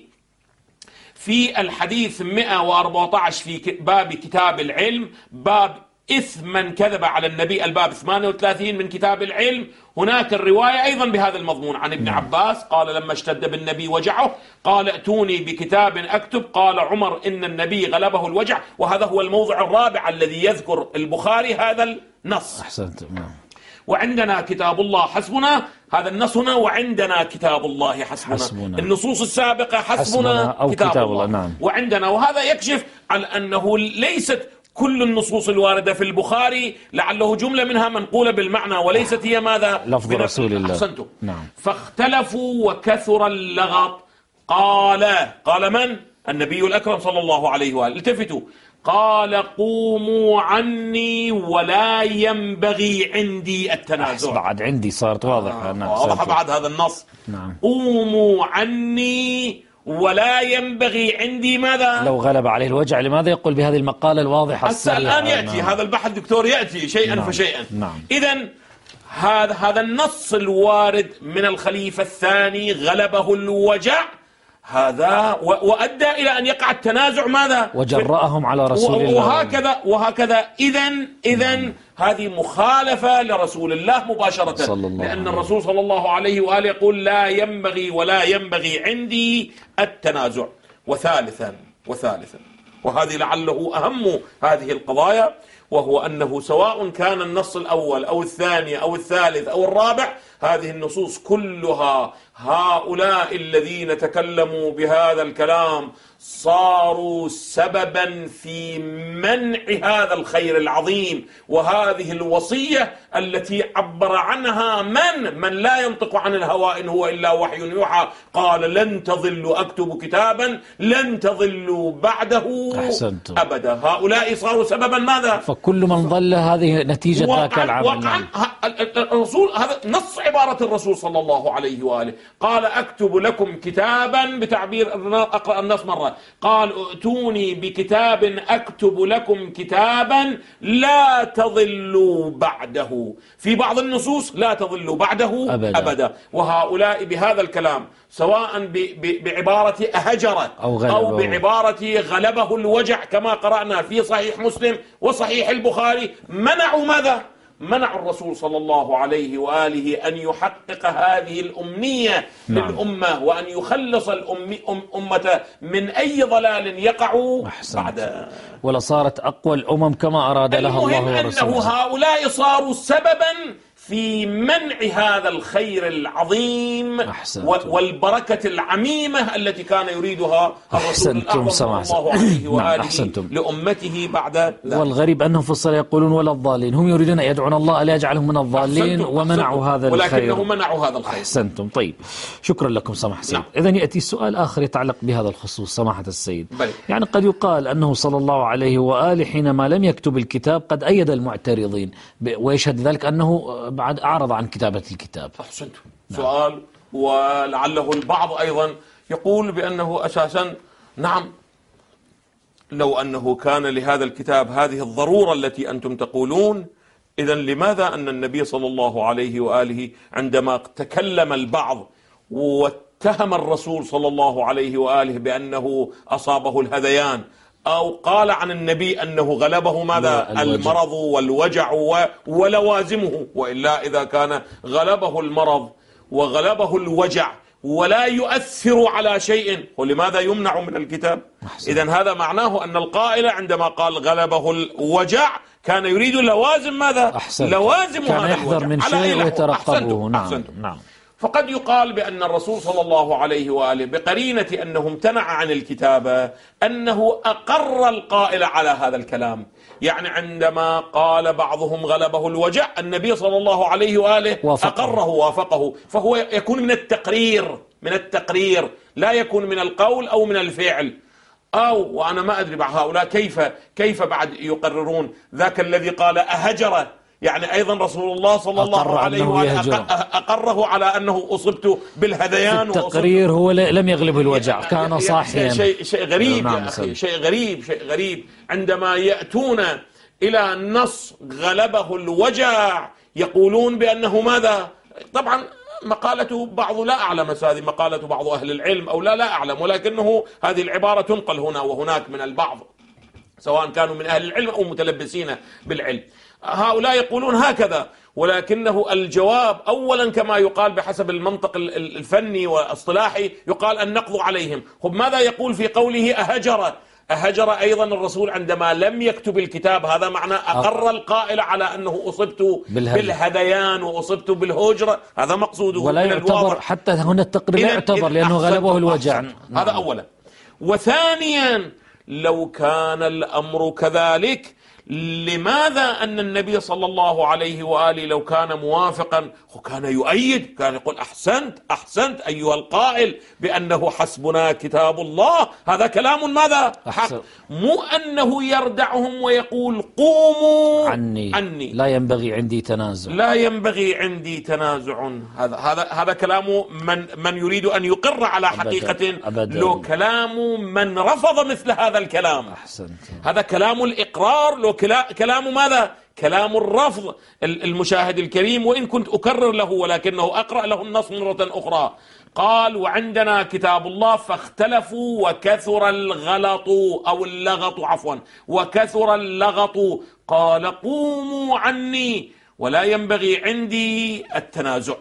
في الحديث 114 في باب كتاب العلم، باب إثم من كذب على النبي، الباب 38 من كتاب العلم. هناك الرواية أيضا بهذا المضمون عن ابن عباس قال: لما اشتد بالنبي وجعه قال: ائتوني بكتاب أكتب. قال عمر: إن النبي غلبه الوجع. وهذا هو الموضع الرابع الذي يذكر البخاري هذا النص. أحسنت. وعندنا كتاب الله حسبنا، هذا النص هنا، وعندنا كتاب الله حسبنا. النصوص السابقة حسبنا كتاب الله. نعم. وعندنا، وهذا يكشف على أنه ليست كل النصوص الواردة في البخاري لعله جملة منها منقولة بالمعنى وليست هي ماذا؟ لفظ رسول الله. أحسنتم. نعم. فاختلفوا وكثر اللغط. قال من؟ النبي الأكرم صلى الله عليه وآله. التفتوا، قال قوموا عني ولا ينبغي عندي التنازع. بعد عندي صارت واضحة. واضحة بعد هذا النص. نعم. قوموا عني ولا ينبغي عندي ماذا؟ لو غلب عليه الوجع لماذا يقول بهذه المقالة الواضحة الصريحة؟ الآن يأتي. نعم. هذا البحث دكتور يأتي شيئا نعم. فشيئا. نعم. إذن هذا النص الوارد من الخليفة الثاني غلبه الوجع، هذا وأدى إلى أن يقع التنازع ماذا؟ وجرأهم على رسول الله. وهكذا إذن هذه مخالفة لرسول الله مباشرة، لأن الرسول صلى الله عليه وآله يقول لا ينبغي ولا ينبغي عندي التنازع. وثالثا وهذه لعله أهم هذه القضايا، وهو أنه سواء كان النص الأول أو الثاني أو الثالث أو الرابع، هذه النصوص كلها هؤلاء الذين تكلموا بهذا الكلام صاروا سببا في منع هذا الخير العظيم وهذه الوصية التي عبر عنها من لا ينطق عن الهوى إن هو إلا وحي يوحى. قال لن تضلوا، أكتب كتابا لن تضلوا بعده أحسنتم. أبدا. هؤلاء صاروا سببا ماذا؟ فكل من ضل هذه نتيجة ذاك العمل. الرسول، هذا نص عبارة الرسول صلى الله عليه وآله، قال أكتب لكم كتابا، بتعبير أقرأ النص مرة، قال ائتوني بكتاب أكتب لكم كتابا لا تضلوا بعده. في بعض النصوص لا تضلوا بعده أبدا. وهؤلاء بهذا الكلام سواء بعبارة أهجر أو بعبارة غلبه الوجع كما قرأنا في صحيح مسلم وصحيح البخاري، منعوا ماذا؟ منع الرسول صلى الله عليه وآله أن يحقق هذه الأمنية للأمة وأن يخلص الأمة من أي ضلال يقع بعد. ولا صارت أقوى الأمم كما أراد لها الله ورسوله. المهم أنه هؤلاء صاروا سببا في منع هذا الخير العظيم والبركة العميمة التي كان يريدها الرسول الأعظم صلى الله عليه وآله لأمته بعد ذلك. والغريب أنهم في الصلاة يقولون ولا الضالين، هم يريدون أن يدعون الله ألا يجعلهم من الضالين ومنعوا هذا الخير، ولكنهم منعوا هذا الخير. أحسنتم. طيب، شكرا لكم سماحة السيد. إذن يأتي سؤال آخر يتعلق بهذا الخصوص سماحة السيد. يعني قد يقال أنه صلى الله عليه وآله حينما لم يكتب الكتاب قد أيد المعترضين، ويشهد ذلك أنه بعد أعرض عن كتابة الكتاب. أحسنتم. سؤال، ولعله البعض أيضا يقول بأنه أساسا نعم، لو أنه كان لهذا الكتاب هذه الضرورة التي أنتم تقولون، إذن لماذا أن النبي صلى الله عليه وآله عندما تكلم البعض واتهم الرسول صلى الله عليه وآله بأنه أصابه الهذيان، أو قال عن النبي أنه غلبه ماذا؟ المرض والوجع ولوازمه، وإلا إذا كان غلبه المرض وغلبه الوجع ولا يؤثر على شيء، ولماذا يمنع من الكتاب؟ إذن هذا معناه أن القائل عندما قال غلبه الوجع كان يريد لوازم ماذا؟ لوازم كان هذا يحذر من شيء ويترقبه. نعم. فقد يقال بأن الرسول صلى الله عليه وآله بقرينة أنه امتنع عن الكتابة أنه أقر القائل على هذا الكلام. يعني عندما قال بعضهم غلبه الوجع، النبي صلى الله عليه وآله أقره وافقه، فهو يكون من التقرير لا يكون من القول أو من الفعل. وأنا ما أدري بعض هؤلاء كيف بعد يقررون ذاك الذي قال أهجر، يعني أيضا رسل الله صلى الله عليه وآله أقره على أنه أصبت بالهذيان. التقرير هو لم يغلبه الوجع، كان صاحيا. شيء غريب يا أخي، شيء غريب عندما يأتون إلى النص غلبه الوجع يقولون بأنه ماذا؟ طبعا مقالة بعض، لا أعلم هذه مقالة بعض أهل العلم أو لا أعلم، ولكنه هذه العبارة تنقل هنا وهناك من البعض سواء كانوا من أهل العلم أو متلبسين بالعلم. هؤلاء يقولون هكذا، ولكنه الجواب أولا كما يقال بحسب المنطق الفني والاصطلاحي يقال النقض عليهم. ماذا يقول في قوله أهجر أيضا الرسول عندما لم يكتب الكتاب، هذا معنى أقر القائل على أنه أصبت بالهذيان وأصبت بالهجر، هذا مقصوده. ولا يعتبر حتى هنا التقرير لا يعتبر لأنه غلبه الوجع. هذا أولا. وثانيا، لو كان الأمر كذلك لماذا أن النبي صلى الله عليه وآله لو كان موافقا وكان يؤيد، كان يقول أحسنت أيها القائل بأنه حسبنا كتاب الله، هذا كلام ماذا؟ حق. مو أنه يردعهم ويقول قوموا عني لا ينبغي عندي تنازع، لا ينبغي عندي تنازع. هذا كلام من يريد أن يقر على حقيقة. أبداً. لو كلام من رفض مثل هذا الكلام. أحسنت. هذا كلام الإقرار، لو كلام ماذا؟ كلام الرفض. المشاهد الكريم، وإن كنت أكرر له ولكنه أقرأ له النص مرة أخرى، قال وعندنا كتاب الله فاختلفوا وكثر الغلط أو اللغط عفوا وكثر اللغط، قال قوموا عني ولا ينبغي عندي التنازع.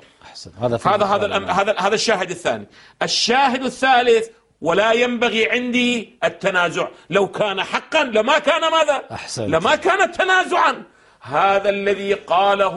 هذا الشاهد الثاني. الشاهد الثالث ولا ينبغي عندي التنازع، لو كان حقا لما كان ماذا؟ لما كان تنازعا. هذا الذي قاله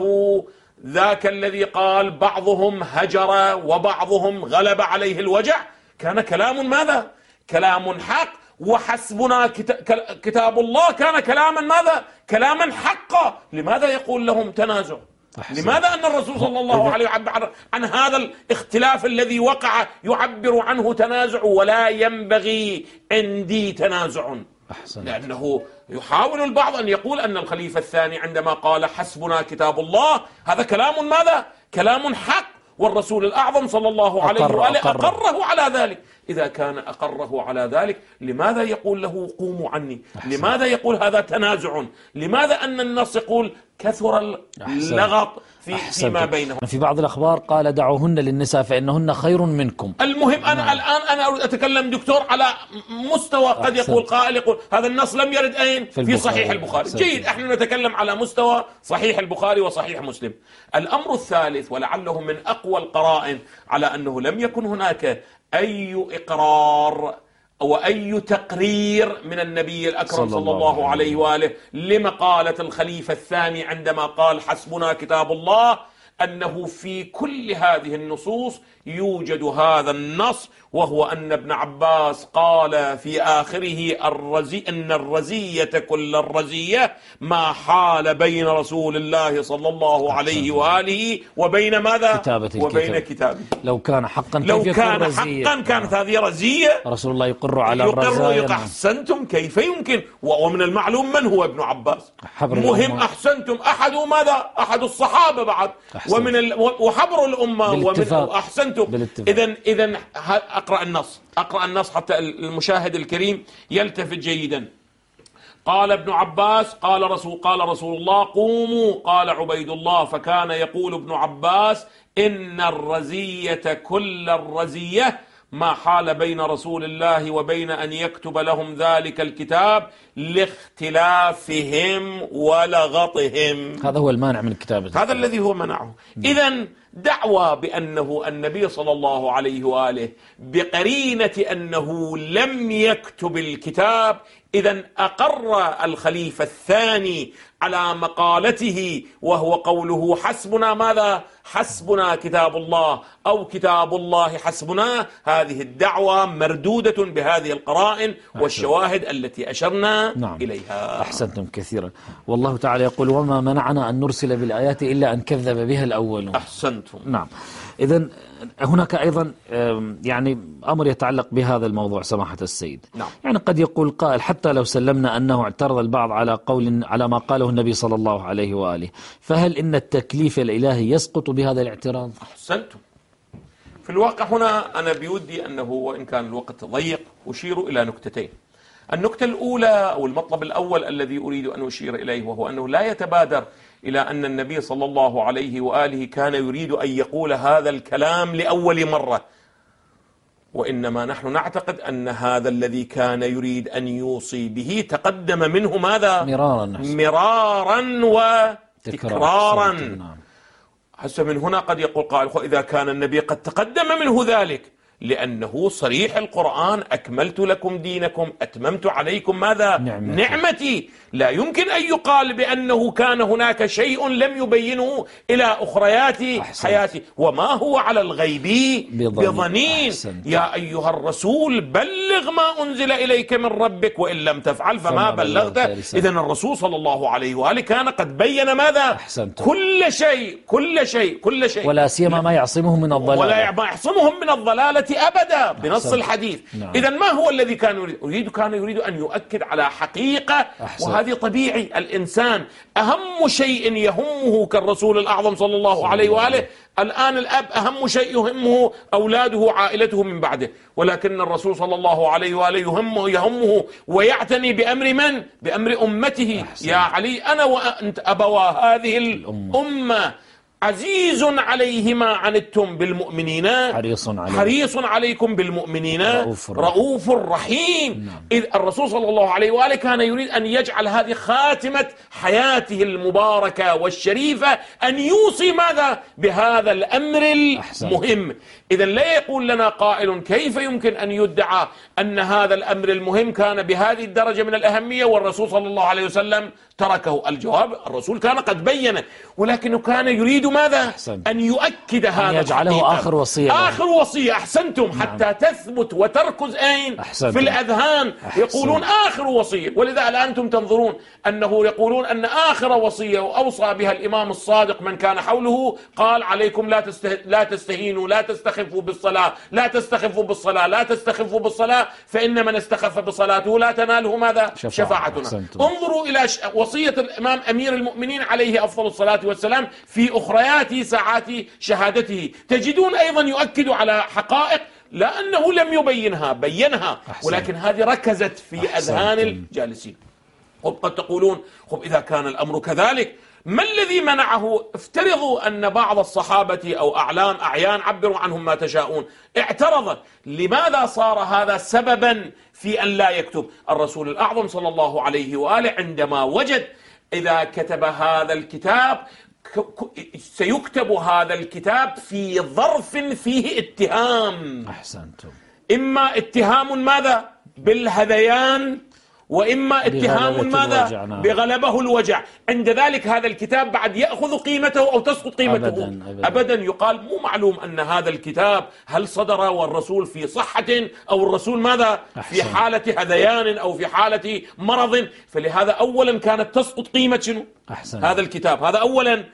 ذاك الذي قال بعضهم هجر وبعضهم غلب عليه الوجع، كان كلام ماذا؟ كلام حق. وحسبنا كتاب الله كان كلاما ماذا؟ كلاما حقا. لماذا يقول لهم تنازع؟ لماذا أن الرسول صلى الله عليه وسلم يعبر عن هذا الاختلاف الذي وقع يعبر عنه تنازع ولا ينبغي عندي تنازع؟ لأنه يحاول البعض أن يقول أن الخليفة الثاني عندما قال حسبنا كتاب الله هذا كلام ماذا؟ كلام حق، والرسول الأعظم صلى الله عليه وآله أقره على ذلك. إذا كان أقره على ذلك لماذا يقول له قوموا عني؟ لماذا يقول هذا تنازع؟ لماذا أن النص يقول كثر اللغط فيما بينهم؟ في بعض الأخبار قال دعوهن للنساء فإنهن خير منكم. المهم أنا الآن أنا أتكلم دكتور على مستوى قد يقول قائل يقول هذا النص لم يرد أين؟ في صحيح البخاري. جيد، احنا نتكلم على مستوى صحيح البخاري وصحيح مسلم. الأمر الثالث ولعله من أقوى القرائن على أنه لم يكن هناك أي إقرار وأي تقرير من النبي الأكرم صلى الله عليه وآله لمقالة الخليفة الثاني عندما قال حسبنا كتاب الله، أنه في كل هذه النصوص يوجد هذا النص، وهو أن ابن عباس قال في آخره أن الرزية كل الرزية ما حال بين رسول الله صلى الله عليه وآله وبين ماذا؟ وبين كتابه. لو كان حقا كانت هذه رزية. رسول الله يقر على الرزايا. أحسنتم، كيف يمكن؟ ومن المعلوم من هو ابن عباس. مهم أحسنتم، أحد ماذا؟ أحد الصحابة بعد، وحبر الأمة، ومن أحسنتم. إذن أقرأ النص حتى المشاهد الكريم يلتفت جيدا. قال ابن عباس قال رسول الله قوموا، قال عبيد الله فكان يقول ابن عباس إن الرزية كل الرزية ما حال بين رسول الله وبين أن يكتب لهم ذلك الكتاب لاختلافهم ولغطهم. هذا هو المانع من الكتابة، هذا الذي هو منعه. إذن دعوى بأنه النبي صلى الله عليه وآله بقرينة أنه لم يكتب الكتاب، إذن أقر الخليفة الثاني على مقالته، وهو قوله حسبنا ماذا؟ حسبنا كتاب الله أو كتاب الله حسبنا. هذه الدعوة مردودة بهذه القرائن والشواهد التي أشرنا إليها. أحسنتم كثيرا. والله تعالى يقول وما منعنا أن نرسل بالآيات إلا أن كذب بها الأولون. أحسنتم. نعم. إذن هناك أيضا يعني أمر يتعلق بهذا الموضوع سماحة السيد. نعم. يعني قد يقول قائل حتى لو سلمنا أنه اعترض البعض على ما قاله النبي صلى الله عليه وآله، فهل إن التكليف الإلهي يسقط بهذا الاعتراض؟ أحسنتم. في الواقع هنا أنا بودي أنه وإن كان الوقت ضيق أشير إلى نكتتين. النكتة الأولى أو المطلب الأول الذي أريد أن أشير إليه، وهو أنه لا يتبادر إلى أن النبي صلى الله عليه وآله كان يريد أن يقول هذا الكلام لأول مرة، وإنما نحن نعتقد أن هذا الذي كان يريد أن يوصي به تقدم منه ماذا؟ مرارا وتكرارا. حتى من هنا قد يقول قائل إذا كان النبي قد تقدم منه ذلك لأنه صريح القرآن: أكملت لكم دينكم أتممت عليكم ماذا؟ نعمتي. لا يمكن أن يقال بأنه كان هناك شيء لم يبينه إلى أخريات حياتي. وما هو على الغيب بضنين. يا أيها الرسول بلغ ما أنزل إليك من ربك وإن لم تفعل فما بلغت. إذن الرسول صلى الله عليه وآله كان قد بين ماذا؟ كل شيء كل شيء كل شيء، ولا سيما ما يعصمهم من الضلالة، ولا يعصمهم من الضلالة أبدا بنص الحديث. إذن ما هو الذي كان يريد؟ كان يريد أن يؤكد على حقيقة، وهذه طبيعي. الإنسان أهم شيء يهمه كالرسول الأعظم صلى الله عليه وآله. الآن الأب أهم شيء يهمه أولاده عائلته من بعده، ولكن الرسول صلى الله عليه وآله يهمه ويعتني بأمر من؟ بأمر أمته. يا علي أنا وأنت أبوا هذه الأمة عزيز عليه ما عنتم بالمؤمنين حريص عليكم بالمؤمنين رؤوف رحيم. إذ الرسول صلى الله عليه وآله كان يريد أن يجعل هذه خاتمة حياته المباركة والشريفة، أن يوصي ماذا؟ بهذا الأمر المهم. إذن لا يقول لنا قائل: كيف يمكن أن يدعى أن هذا الأمر المهم كان بهذه الدرجة من الأهمية والرسول صلى الله عليه وسلم تركه؟ الجواب: الرسول كان قد بين، ولكنه كان يريد ماذا؟ أن يؤكد هذا، أن يجعله آخر وصية. آخر وصية. أحسنتم. حتى تثبت وتركز أين؟ في الأذهان. يقولون آخر وصية. ولذا الآن أنتم تنظرون أنه يقولون أن آخر وصية وأوصى بها الإمام الصادق من كان حوله، قال: عليكم لا تستهينوا، لا تستخفوا بالصلاة، لا تستخفوا بالصلاة، لا تستخفوا بالصلاة، فإن من استخف بصلاته لا تناله ماذا؟ شفاعتنا. انظروا إلى وصية الإمام أمير المؤمنين عليه أفضل الصلاة والسلام في أخريات ساعات شهادته، تجدون أيضا يؤكد على حقائق لا أنه لم يبينها، بينها، ولكن هذه ركزت في أذهان الجالسين. قد تقولون: إذا كان الأمر كذلك ما الذي منعه؟ افترضوا أن بعض الصحابة أو أعيان، عبروا عنهم ما تشاءون، اعترض. لماذا صار هذا سببا في أن لا يكتب؟ الرسول الأعظم صلى الله عليه وآله عندما وجد إذا كتب هذا الكتاب سيكتب هذا الكتاب في ظرف فيه اتهام. أحسنتم. إما اتهام ماذا؟ بالهذيان، وإما اتهام ماذا؟ بغلبه الوجع. عند ذلك هذا الكتاب بعد يأخذ قيمته أو تسقط قيمته؟ أبدا. يقال: مو معلوم أن هذا الكتاب هل صدر والرسول في صحة أو الرسول ماذا؟ في حالة هذيان أو في حالة مرض. فلهذا أولا كانت تسقط قيمة شنو؟ هذا الكتاب. هذا أولا.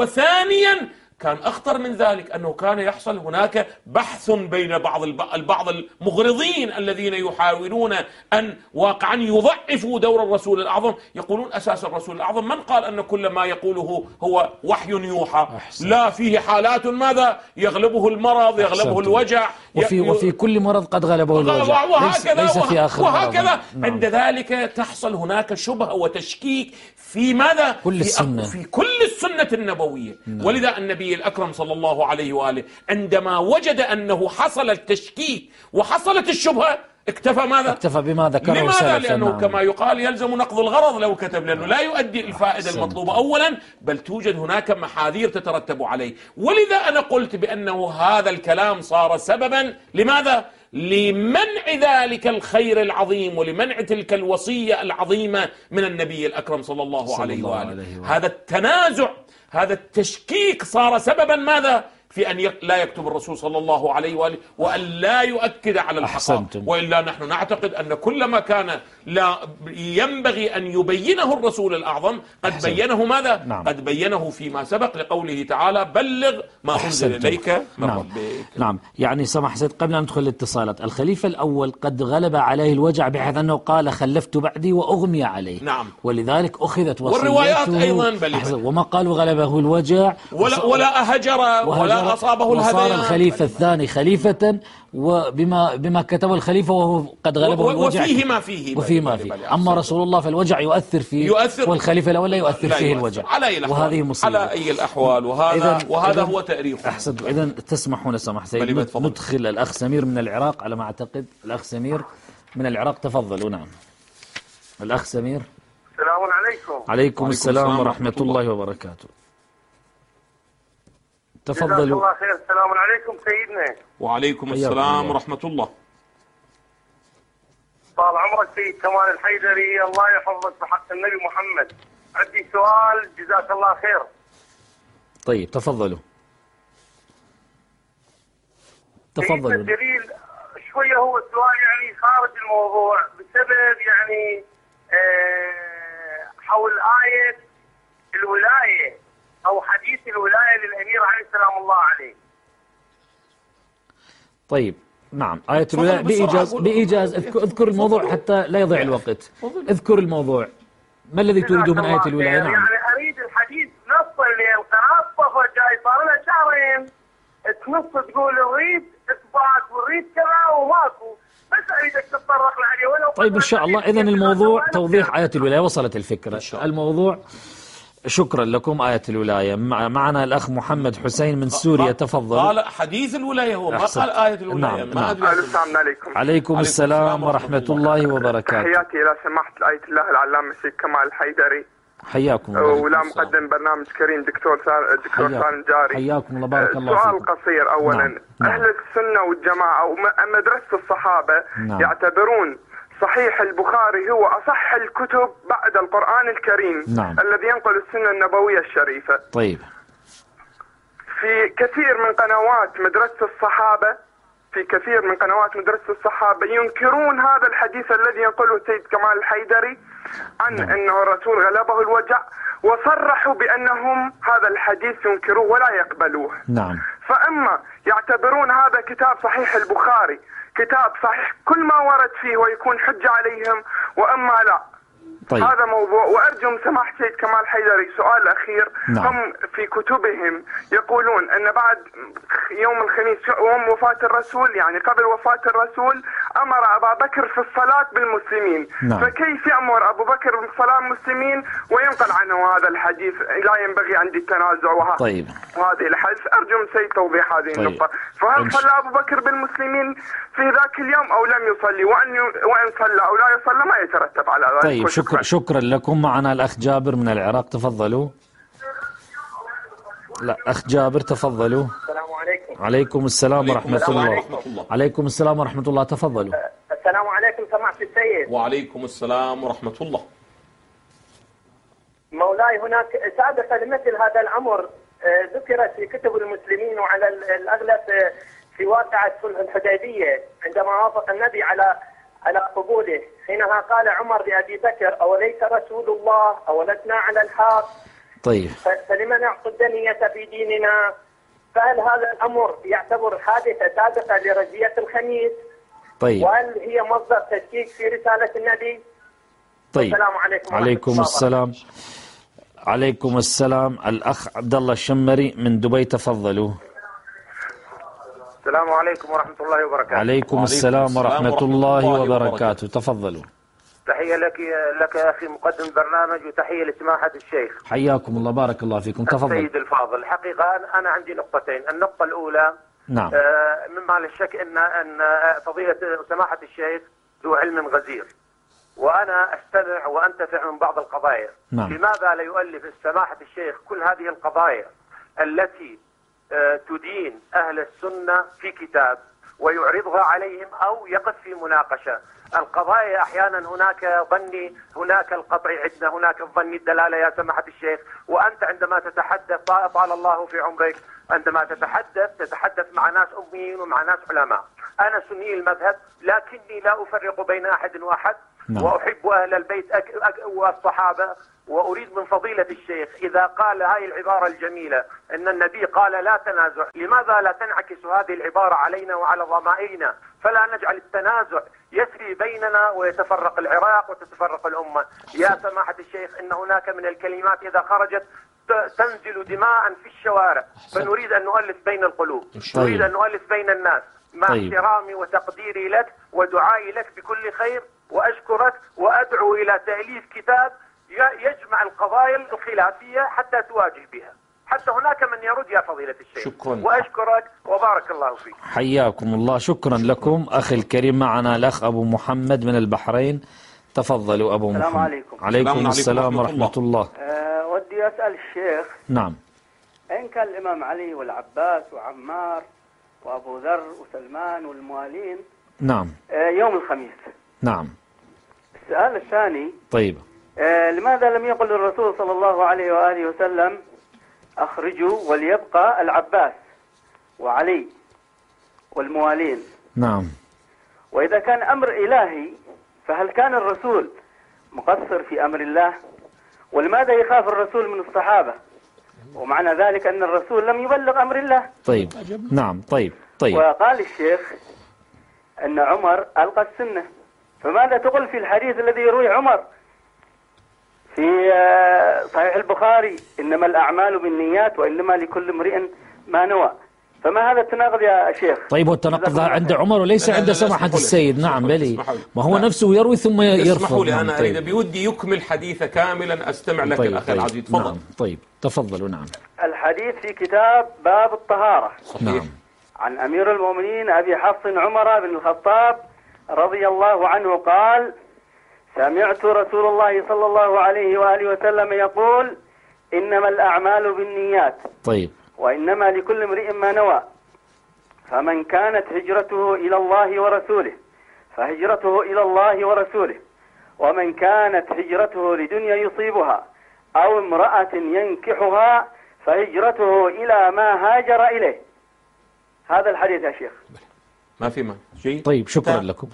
وثانيا كان أخطر من ذلك أنه كان يحصل هناك بحث بين بعض المغرضين الذين يحاولون أن واقعا يضعفوا دور الرسول الأعظم. يقولون: أساس الرسول الأعظم من قال أن كل ما يقوله هو وحي يوحى؟ لا، فيه حالات ماذا؟ يغلبه المرض، يغلبه الوجع، وفي كل مرض قد غلبه الوجع، ليس في آخر وهكذا. عند ذلك تحصل هناك شبهة وتشكيك في ماذا؟ في كل السنة النبوية. ولذا النبي الأكرم صلى الله عليه وآله عندما وجد أنه حصل التشكيك وحصلت الشبهة اكتفى ماذا؟ اكتفى بما ذكره. لماذا؟ لأنه كما يقال يلزم نقض الغرض لو كتب، لأنه لا يؤدي الفائدة المطلوبة أولا، بل توجد هناك محاذير تترتب عليه. ولذا أنا قلت بأنه هذا الكلام صار سببا لماذا؟ لمنع ذلك الخير العظيم ولمنع تلك الوصية العظيمة من النبي الأكرم صلى الله عليه وآله. هذا التنازع، هذا التشكيك صار سببا ماذا؟ في أن لا يكتب الرسول صلى الله عليه وآله وأن لا يؤكد على الحقائق. وإلا نحن نعتقد أن كل ما كان لا ينبغي أن يبينه الرسول الأعظم قد بينه ماذا؟ قد بينه فيما سبق، لقوله تعالى: بلغ ما أنزل إليك من ربك. يعني سمح سيد، قبل أن ندخل الاتصالات، الخليفة الأول قد غلب عليه الوجع بحيث أنه قال: خلفت بعدي وأغمي عليه. ولذلك أخذت وصيته. والروايات أيضا وما قالوا غلبه الوجع ولا أهجر ولا أصابه الهذيان. وصار الخليفة الثاني خليفة وبما كتبه الخليفة وهو قد غلبه الوجع وفيه ما فيه. أما رسول الله فالوجع يؤثر فيه، والخليفة الأول لا يؤثر فيه الوجع، وهذه مصيبة على أي الأحوال. وهذا هو تأريخ. أحسنت. إذن تسمحون سمح سيد ندخل الأخ سمير من العراق على ما أعتقد. الأخ سمير من العراق، تفضلوا. نعم الأخ سمير. السلام عليكم. عليكم السلام ورحمة الله وبركاته. تفضلوا. جزاك الله خير. السلام عليكم سيدنا. وعليكم السلام ورحمة الله. طال عمرك سيد كمال الحيدري، الله يحفظك بحق النبي محمد. عندي سؤال جزاك الله خير. طيب تفضلوا. سيدنا الجليل، شوية هو السؤال يعني خارج الموضوع بسبب يعني حول آية الولاية أو حديث الولاية للأمير علي سلام الله عليه. طيب نعم، آية الولاية بإيجاز اذكر الموضوع حتى لا يضيع الوقت. اذكر الموضوع، ما الذي تريده من آية الولاية؟ نعم يعني أريد الحديث نصا، لأن قناة صفا جاي صار لها شهرين تنص تقول نريد إثبات ونريد كذا وماكو، بس أريدك تتطرق عليه ولو. طيب إن شاء الله. إذن الموضوع توضيح آية الولاية، وصلت الفكرة. الموضوع شكرا لكم. آية الولاية معنا الأخ محمد حسين من سوريا، تفضل. قال حديث الولاية، هو ما قال آية الولاية. نعم. السلام عليكم. عليكم السلام ورحمة الله وبركاته. تحياتي إلى سماحة آية الله العلامة السيد كمال الحيدري. حياكم الله. ولا مقدم برنامج كريم دكتور سالم جاري. حياكم الله، بارك الله فيكم. سؤال قصير أولا. نعم. أهل السنة والجماعة ومدرسة الصحابة يعتبرون صحيح البخاري هو أصح الكتب بعد القرآن الكريم. نعم. الذي ينقل السنة النبوية الشريفة. طيب. في كثير من قنوات مدرسة الصحابة ينكرون هذا الحديث الذي ينقله السيد كمال الحيدري عن أنه الرسول غلبه الوجع، وصرحوا بأنهم هذا الحديث ينكروه ولا يقبلوه. نعم. فأما يعتبرون هذا كتاب صحيح البخاري كتاب صحيح كل ما ورد فيه ويكون حجة عليهم، وأما لا. طيب. هذا موضوع. وأرجو من سماحة سيد كمال حيدري سؤال أخير. نعم. هم في كتبهم يقولون أن بعد يوم الخميس يوم وفاة الرسول، يعني قبل وفاة الرسول، أمر أبا بكر في الصلاة بالمسلمين. نعم. فكيف يأمر أبو بكر بالصلاة بالمسلمين وينقل عنه هذا الحديث؟ لا ينبغي عندي التنازع. طيب. وهذه الحديث أرجو من سيد توضيح هذه النقطة. فهل صلى أبو بكر بالمسلمين في ذاك اليوم أو لم يصلي؟ وأن صلى أو لا يصلى ما يترتب على ذلك. طيب شكرا لكم. معنا الأخ جابر من العراق، تفضلوا. لا، أخ جابر تفضلوا. السلام عليكم. عليكم السلام ورحمة الله. عليكم السلام ورحمة الله، تفضلوا. السلام عليكم سماحة السيد. وعليكم السلام ورحمة الله. مولاي، هناك سابقا لمثل هذا الأمر ذكرت في كتب المسلمين وعلى الأغلب في واقعة صلح الحديبية عندما وافق النبي على قبوله، حينها قال عمر لأبي بكر: أوليس رسول الله أولسنا على الحق؟ طيب. فلما نعطي الدنية في ديننا؟ فهل هذا الأمر يعتبر حادثة سابقة لرجية الخميس؟ طيب. وهل هي مصدر تشكيك في رسالة النبي؟ طيب. السلام عليكم. عليكم السلام. عليكم السلام. الأخ عبد الله الشمري من دبي، تفضلوا. السلام عليكم ورحمة الله وبركاته. عليكم السلام ورحمة الله وبركاته، تفضلوا. تحية لك أخي مقدم البرنامج، وتحية لسماحة الشيخ. حياكم الله، بارك الله فيكم، تفضل. السيد الفاضل، الحقيقة أنا عندي نقطتين. النقطة الأولى، نعم. مما لا شك أن فضيلة سماحة الشيخ ذو علم غزير، وأنا أستمع وأنتفع من بعض القضايا. نعم. لماذا لا يؤلف سماحة الشيخ كل هذه القضايا التي تدين أهل السنة في كتاب ويعرضها عليهم، أو يقف في مناقشة القضايا؟ أحيانا هناك ظني، هناك القطعي عندنا، هناك الظني الدلالة يا سماحة الشيخ. وأنت عندما تتحدث طال الله في عمرك، عندما تتحدث مع ناس أميين ومع ناس علماء. أنا سني المذهب، لكني لا أفرق بين أحد وأحد. نعم. وأحب أهل البيت والصحابة. وأريد من فضيلة الشيخ إذا قال هاي العبارة الجميلة أن النبي قال لا تنازع، لماذا لا تنعكس هذه العبارة علينا وعلى ضمائرنا؟ فلا نجعل التنازع يسري بيننا ويتفرق العراق وتتفرق الأمة. يا سماحة الشيخ، إن هناك من الكلمات إذا خرجت تنزل دماء في الشوارع، فنريد أن نؤلف بين القلوب. طيب. نريد أن نؤلف بين الناس مع طيب. احترامي وتقديري لك ودعائي لك بكل خير، وأشكرك وأدعو إلى تأليف كتاب يجمع القضايا الخلافية حتى تواجه بها. حتى هناك من يرد يا فضيلة الشيخ. شكرا. وأشكرك وبارك الله فيك. حياكم الله، شكرا لكم. أخي الكريم معنا الأخ أبو محمد من البحرين، تفضلوا أبو محمد. السلام عليكم. عليكم السلام ورحمة الله. ودي أسأل الشيخ. نعم. أين كان الإمام علي والعباس وعمار وأبو ذر وسلمان والموالين نعم يوم الخميس؟ نعم. السؤال الثاني، طيب لماذا لم يقل الرسول صلى الله عليه وآله وسلم أخرجوا وليبقى العباس وعلي والموالين؟ نعم. وإذا كان أمر إلهي فهل كان الرسول مقصر في أمر الله؟ ولماذا يخاف الرسول من الصحابة ومعنى ذلك أن الرسول لم يبلغ أمر الله؟ طيب نعم. طيب وقال الشيخ أن عمر ألقى السنة، فماذا تقول في الحديث الذي يروي عمر في صحيح البخاري إنما الأعمال بالنيات وإنما لكل امرئ ما نوى؟ فما هذا التناقض يا شيخ؟ طيب والتناقض عند عمر وليس عند سماحة السيد. نعم بلي، ما هو نفسه يروي ثم يرفض. اسمحوا لي أنا أريد بودي يكمل حديث كاملا أستمع لك الأخ العزيز. تفضل. نعم. طيب تفضلوا. نعم. الحديث في كتاب باب الطهارة. صحيح. نعم. عن أمير المؤمنين أبي حفص عمر بن الخطاب رضي الله عنه قال: سمعت رسول الله صلى الله عليه وآله وسلم يقول: إنما الأعمال بالنيات طيب وإنما لكل امرئ ما نوى، فمن كانت هجرته إلى الله ورسوله فهجرته إلى الله ورسوله، ومن كانت هجرته لدنيا يصيبها أو امرأة ينكحها فهجرته إلى ما هاجر إليه. هذا الحديث يا شيخ. ما في ما جيد. طيب شكرا لكم.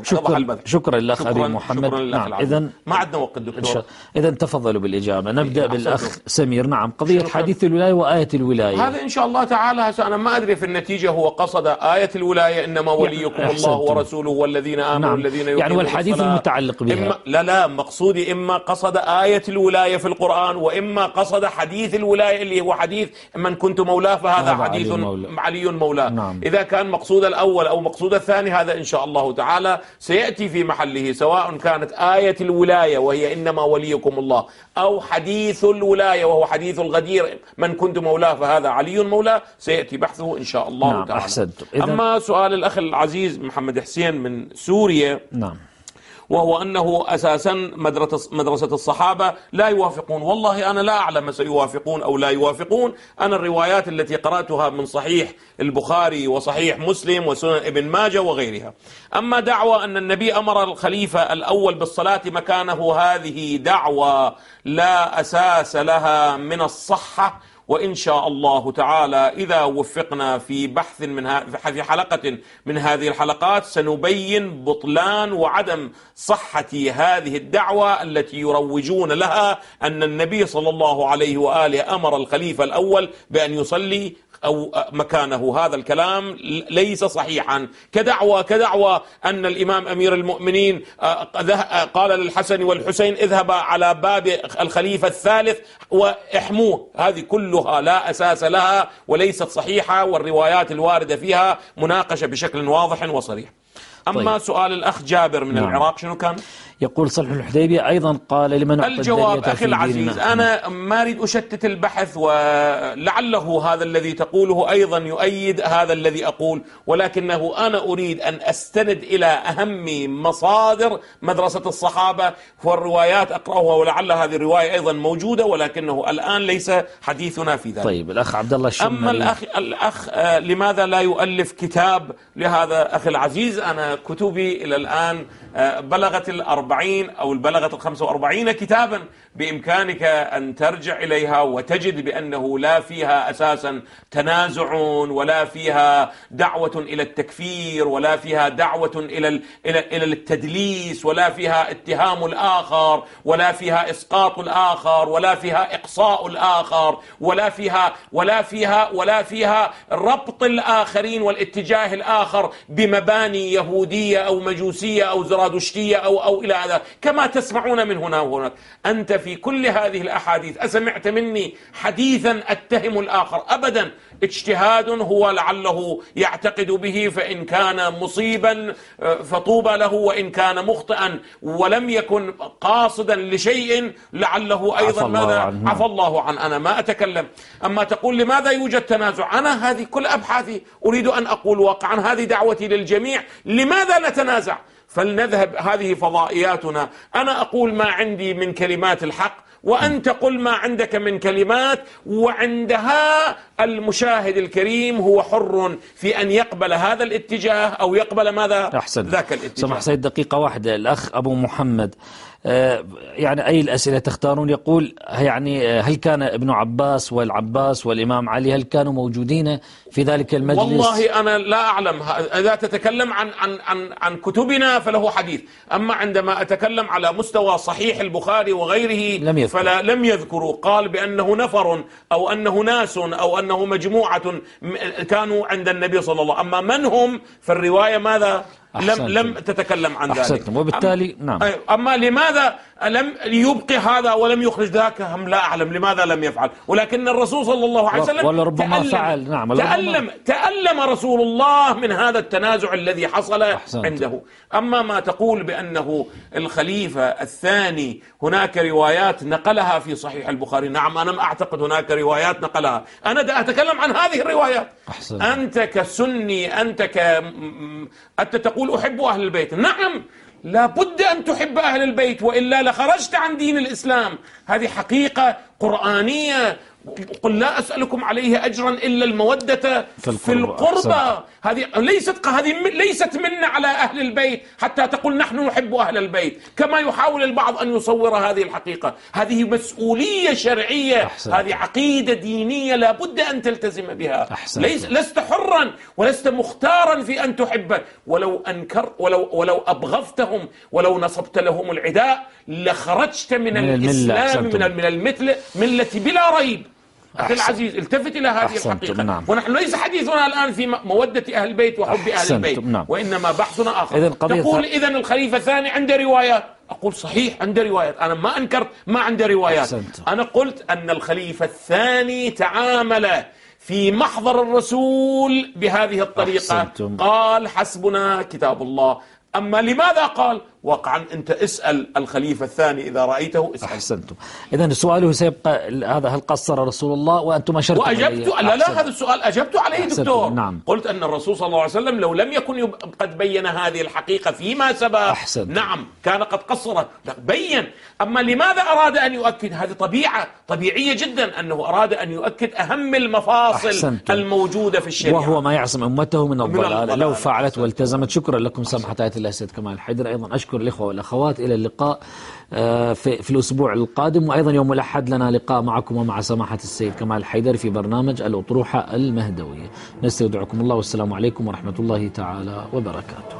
شكرا للأخ أبي محمد. نعم. إذن ما عندنا وقت دكتور. إذن تفضلوا بالإجابة. نبدأ بالأخ سمير. نعم. قضية حديث الولاية وآية الولاية، هذا إن شاء الله تعالى أنا ما أدري في النتيجة هو قصد آية الولاية إنما وليكم الله ورسوله والذين آمنوا. نعم. الذين يقيمون يعني والحديث الصلاة. المتعلق بها. لا مقصودي إما قصد آية الولاية في القرآن وإما قصد حديث الولاية اللي هو حديث من كنت مولاه فهذا حديث علي مولاه. نعم. إذا كان مقصود الأول أو مقصود الثاني هذا إن شاء الله تعالى سيأتي في محله، سواء كانت آية الولاية وهي إنما وليكم الله أو حديث الولاية وهو حديث الغدير من كنت مولاه فهذا علي مولاه، سيأتي بحثه إن شاء الله نعم. تعالى. أحسنت. أما سؤال الأخ العزيز محمد حسين من سوريا، نعم، وهو أنه أساسا مدرسة الصحابة لا يوافقون. والله أنا لا أعلم سيوافقون أو لا يوافقون. أنا الروايات التي قرأتها من صحيح البخاري وصحيح مسلم وسنن ابن ماجه وغيرها. أما دعوة أن النبي أمر الخليفة الأول بالصلاة مكانه، هذه دعوة لا أساس لها من الصحة. وإن شاء الله تعالى إذا وفقنا في بحث في حلقة من هذه الحلقات سنبين بطلان وعدم صحة هذه الدعوة التي يروجون لها أن النبي صلى الله عليه وآله أمر الخليفة الأول بأن يصلي أو مكانه. هذا الكلام ليس صحيحا كدعوة أن الإمام أمير المؤمنين قال للحسن والحسين اذهبا على باب الخليفة الثالث واحموه. هذه كلها لا أساس لها وليست صحيحة، والروايات الواردة فيها مناقشة بشكل واضح وصريح. أما طيب. سؤال الأخ جابر من العراق شنو كان؟ يقول صلح الحديبية أيضا قال لمن الجواب أخي العزيز أنا ما أريد أشتت البحث، ولعله هذا الذي تقوله أيضا يؤيد هذا الذي أقول، ولكنه أنا أريد أن أستند إلى أهم مصادر مدرسة الصحابة والروايات أقرأها، ولعل هذه الرواية أيضا موجودة ولكنه الآن ليس حديثنا في ذلك. طيب الأخ عبد الله الشمري. أما الأخ لماذا لا يؤلف كتاب لهذا أخي العزيز؟ أنا كتبي إلى الآن بلغت 40 أو بلغت 45 كتابا، بإمكانك أن ترجع إليها وتجد بأنه لا فيها أساسا تنازع ولا فيها دعوة إلى التكفير ولا فيها دعوة إلى التدليس ولا فيها اتهام الآخر ولا فيها إسقاط الآخر ولا فيها إقصاء الآخر ولا فيها ربط الآخرين والاتجاه الآخر بمباني يهودية أو مجوسية أو زرادشتية أو إلى هذا كما تسمعون من هنا وهناك. أنت في كل هذه الأحاديث أسمعت مني حديثا أتهم الآخر؟ أبدا. اجتهاد هو لعله يعتقد به، فإن كان مصيبا فطوبى له، وإن كان مخطئا ولم يكن قاصدا لشيء لعله أيضا ماذا عفى الله عنه. أنا ما أتكلم. أما تقول لماذا يوجد تنازع، أنا هذه كل أبحاثي أريد أن أقول واقعا هذه دعوتي للجميع، لماذا نتنازع؟ فلنذهب، هذه فضائياتنا. أنا أقول ما عندي من كلمات الحق وأنت قل ما عندك من كلمات، وعندها المشاهد الكريم هو حر في أن يقبل هذا الاتجاه أو يقبل ماذا؟ أحسن. ذاك الاتجاه. سمح سيد دقيقة واحدة، الأخ أبو محمد يعني أي الأسئلة تختارون؟ يقول يعني هل كان ابن عباس والعباس والإمام علي هل كانوا موجودين في ذلك المجلس؟ والله أنا لا أعلم. إذا تتكلم عن كتبنا فله حديث، أما عندما أتكلم على مستوى صحيح البخاري وغيره لم يذكروا. قال بأنه نفر أو أنه ناس أو أنه مجموعة كانوا عند النبي صلى الله عليه وسلم. أما من هم فالرواية ماذا؟ لم تتكلم عن ذلك. وبالتالي نعم. أما لماذا لم يبقي هذا ولم يخرج ذاك هم لا أعلم لماذا لم يفعل، ولكن الرسول صلى الله عليه وسلم ولربما فعل. نعم. تألم رسول الله من هذا التنازع الذي حصل عنده. أما ما تقول بأنه الخليفة الثاني هناك روايات نقلها في صحيح البخاري، نعم أنا أعتقد هناك روايات نقلها، أنا أتكلم عن هذه الروايات. أنت كسني، أنت تقول أحب أهل البيت، نعم لابد أن تحب أهل البيت وإلا لخرجت عن دين الإسلام. هذه حقيقة قرآنية. قل لا أسألكم عليه أجرا إلا المودة في القربى. هذه ليست منا على أهل البيت حتى تقول نحن نحب أهل البيت، كما يحاول البعض أن يصور هذه الحقيقة. هذه مسؤولية شرعية. هذه عقيدة دينية لابد أن تلتزم بها. لست حرا ولست مختارا في أن تحب، ولو أبغضتهم ولو نصبت لهم العداء لخرجت من الإسلام من الملة بلا ريب. أخي العزيز التفت إلى هذه الحقيقة. نعم. ونحن ليس حديثنا الآن في مودة أهل البيت وحب أهل البيت. نعم. وإنما بحثنا آخر. تقول إذن الخليفة الثاني عنده روايات، أقول صحيح عنده روايات، أنا ما أنكرت ما عنده روايات. أنا قلت أن الخليفة الثاني تعامل في محضر الرسول بهذه الطريقة. قال حسبنا كتاب الله. أما لماذا قال؟ واقعا أنت اسأل الخليفة الثاني إذا رأيته اسأل. أحسنتم. إذن سؤاله سيبقى هذا، هل قصر رسول الله وأنتم أشرتم وأجبت لا هذا السؤال أجبت عليه دكتور. نعم. قلت أن الرسول صلى الله عليه وسلم لو لم يكن قد بين هذه الحقيقة فيما سبق نعم كان قد قصر، بين. أما لماذا أراد أن يؤكد؟ هذه طبيعية جدا أنه أراد أن يؤكد أهم المفاصل الموجودة في الشريعة، وهو ما يعصم أمته من الضلال لو فعلت والتزمت. شكرا لكم سماحة آية الله السيد كمال الحيدر. أيضا أشكر الإخوة والأخوات. إلى اللقاء في الأسبوع القادم، وأيضا يوم الأحد لنا لقاء معكم ومع سماحة السيد كمال الحيدر في برنامج الأطروحة المهدوية. نستودعكم الله والسلام عليكم ورحمة الله تعالى وبركاته.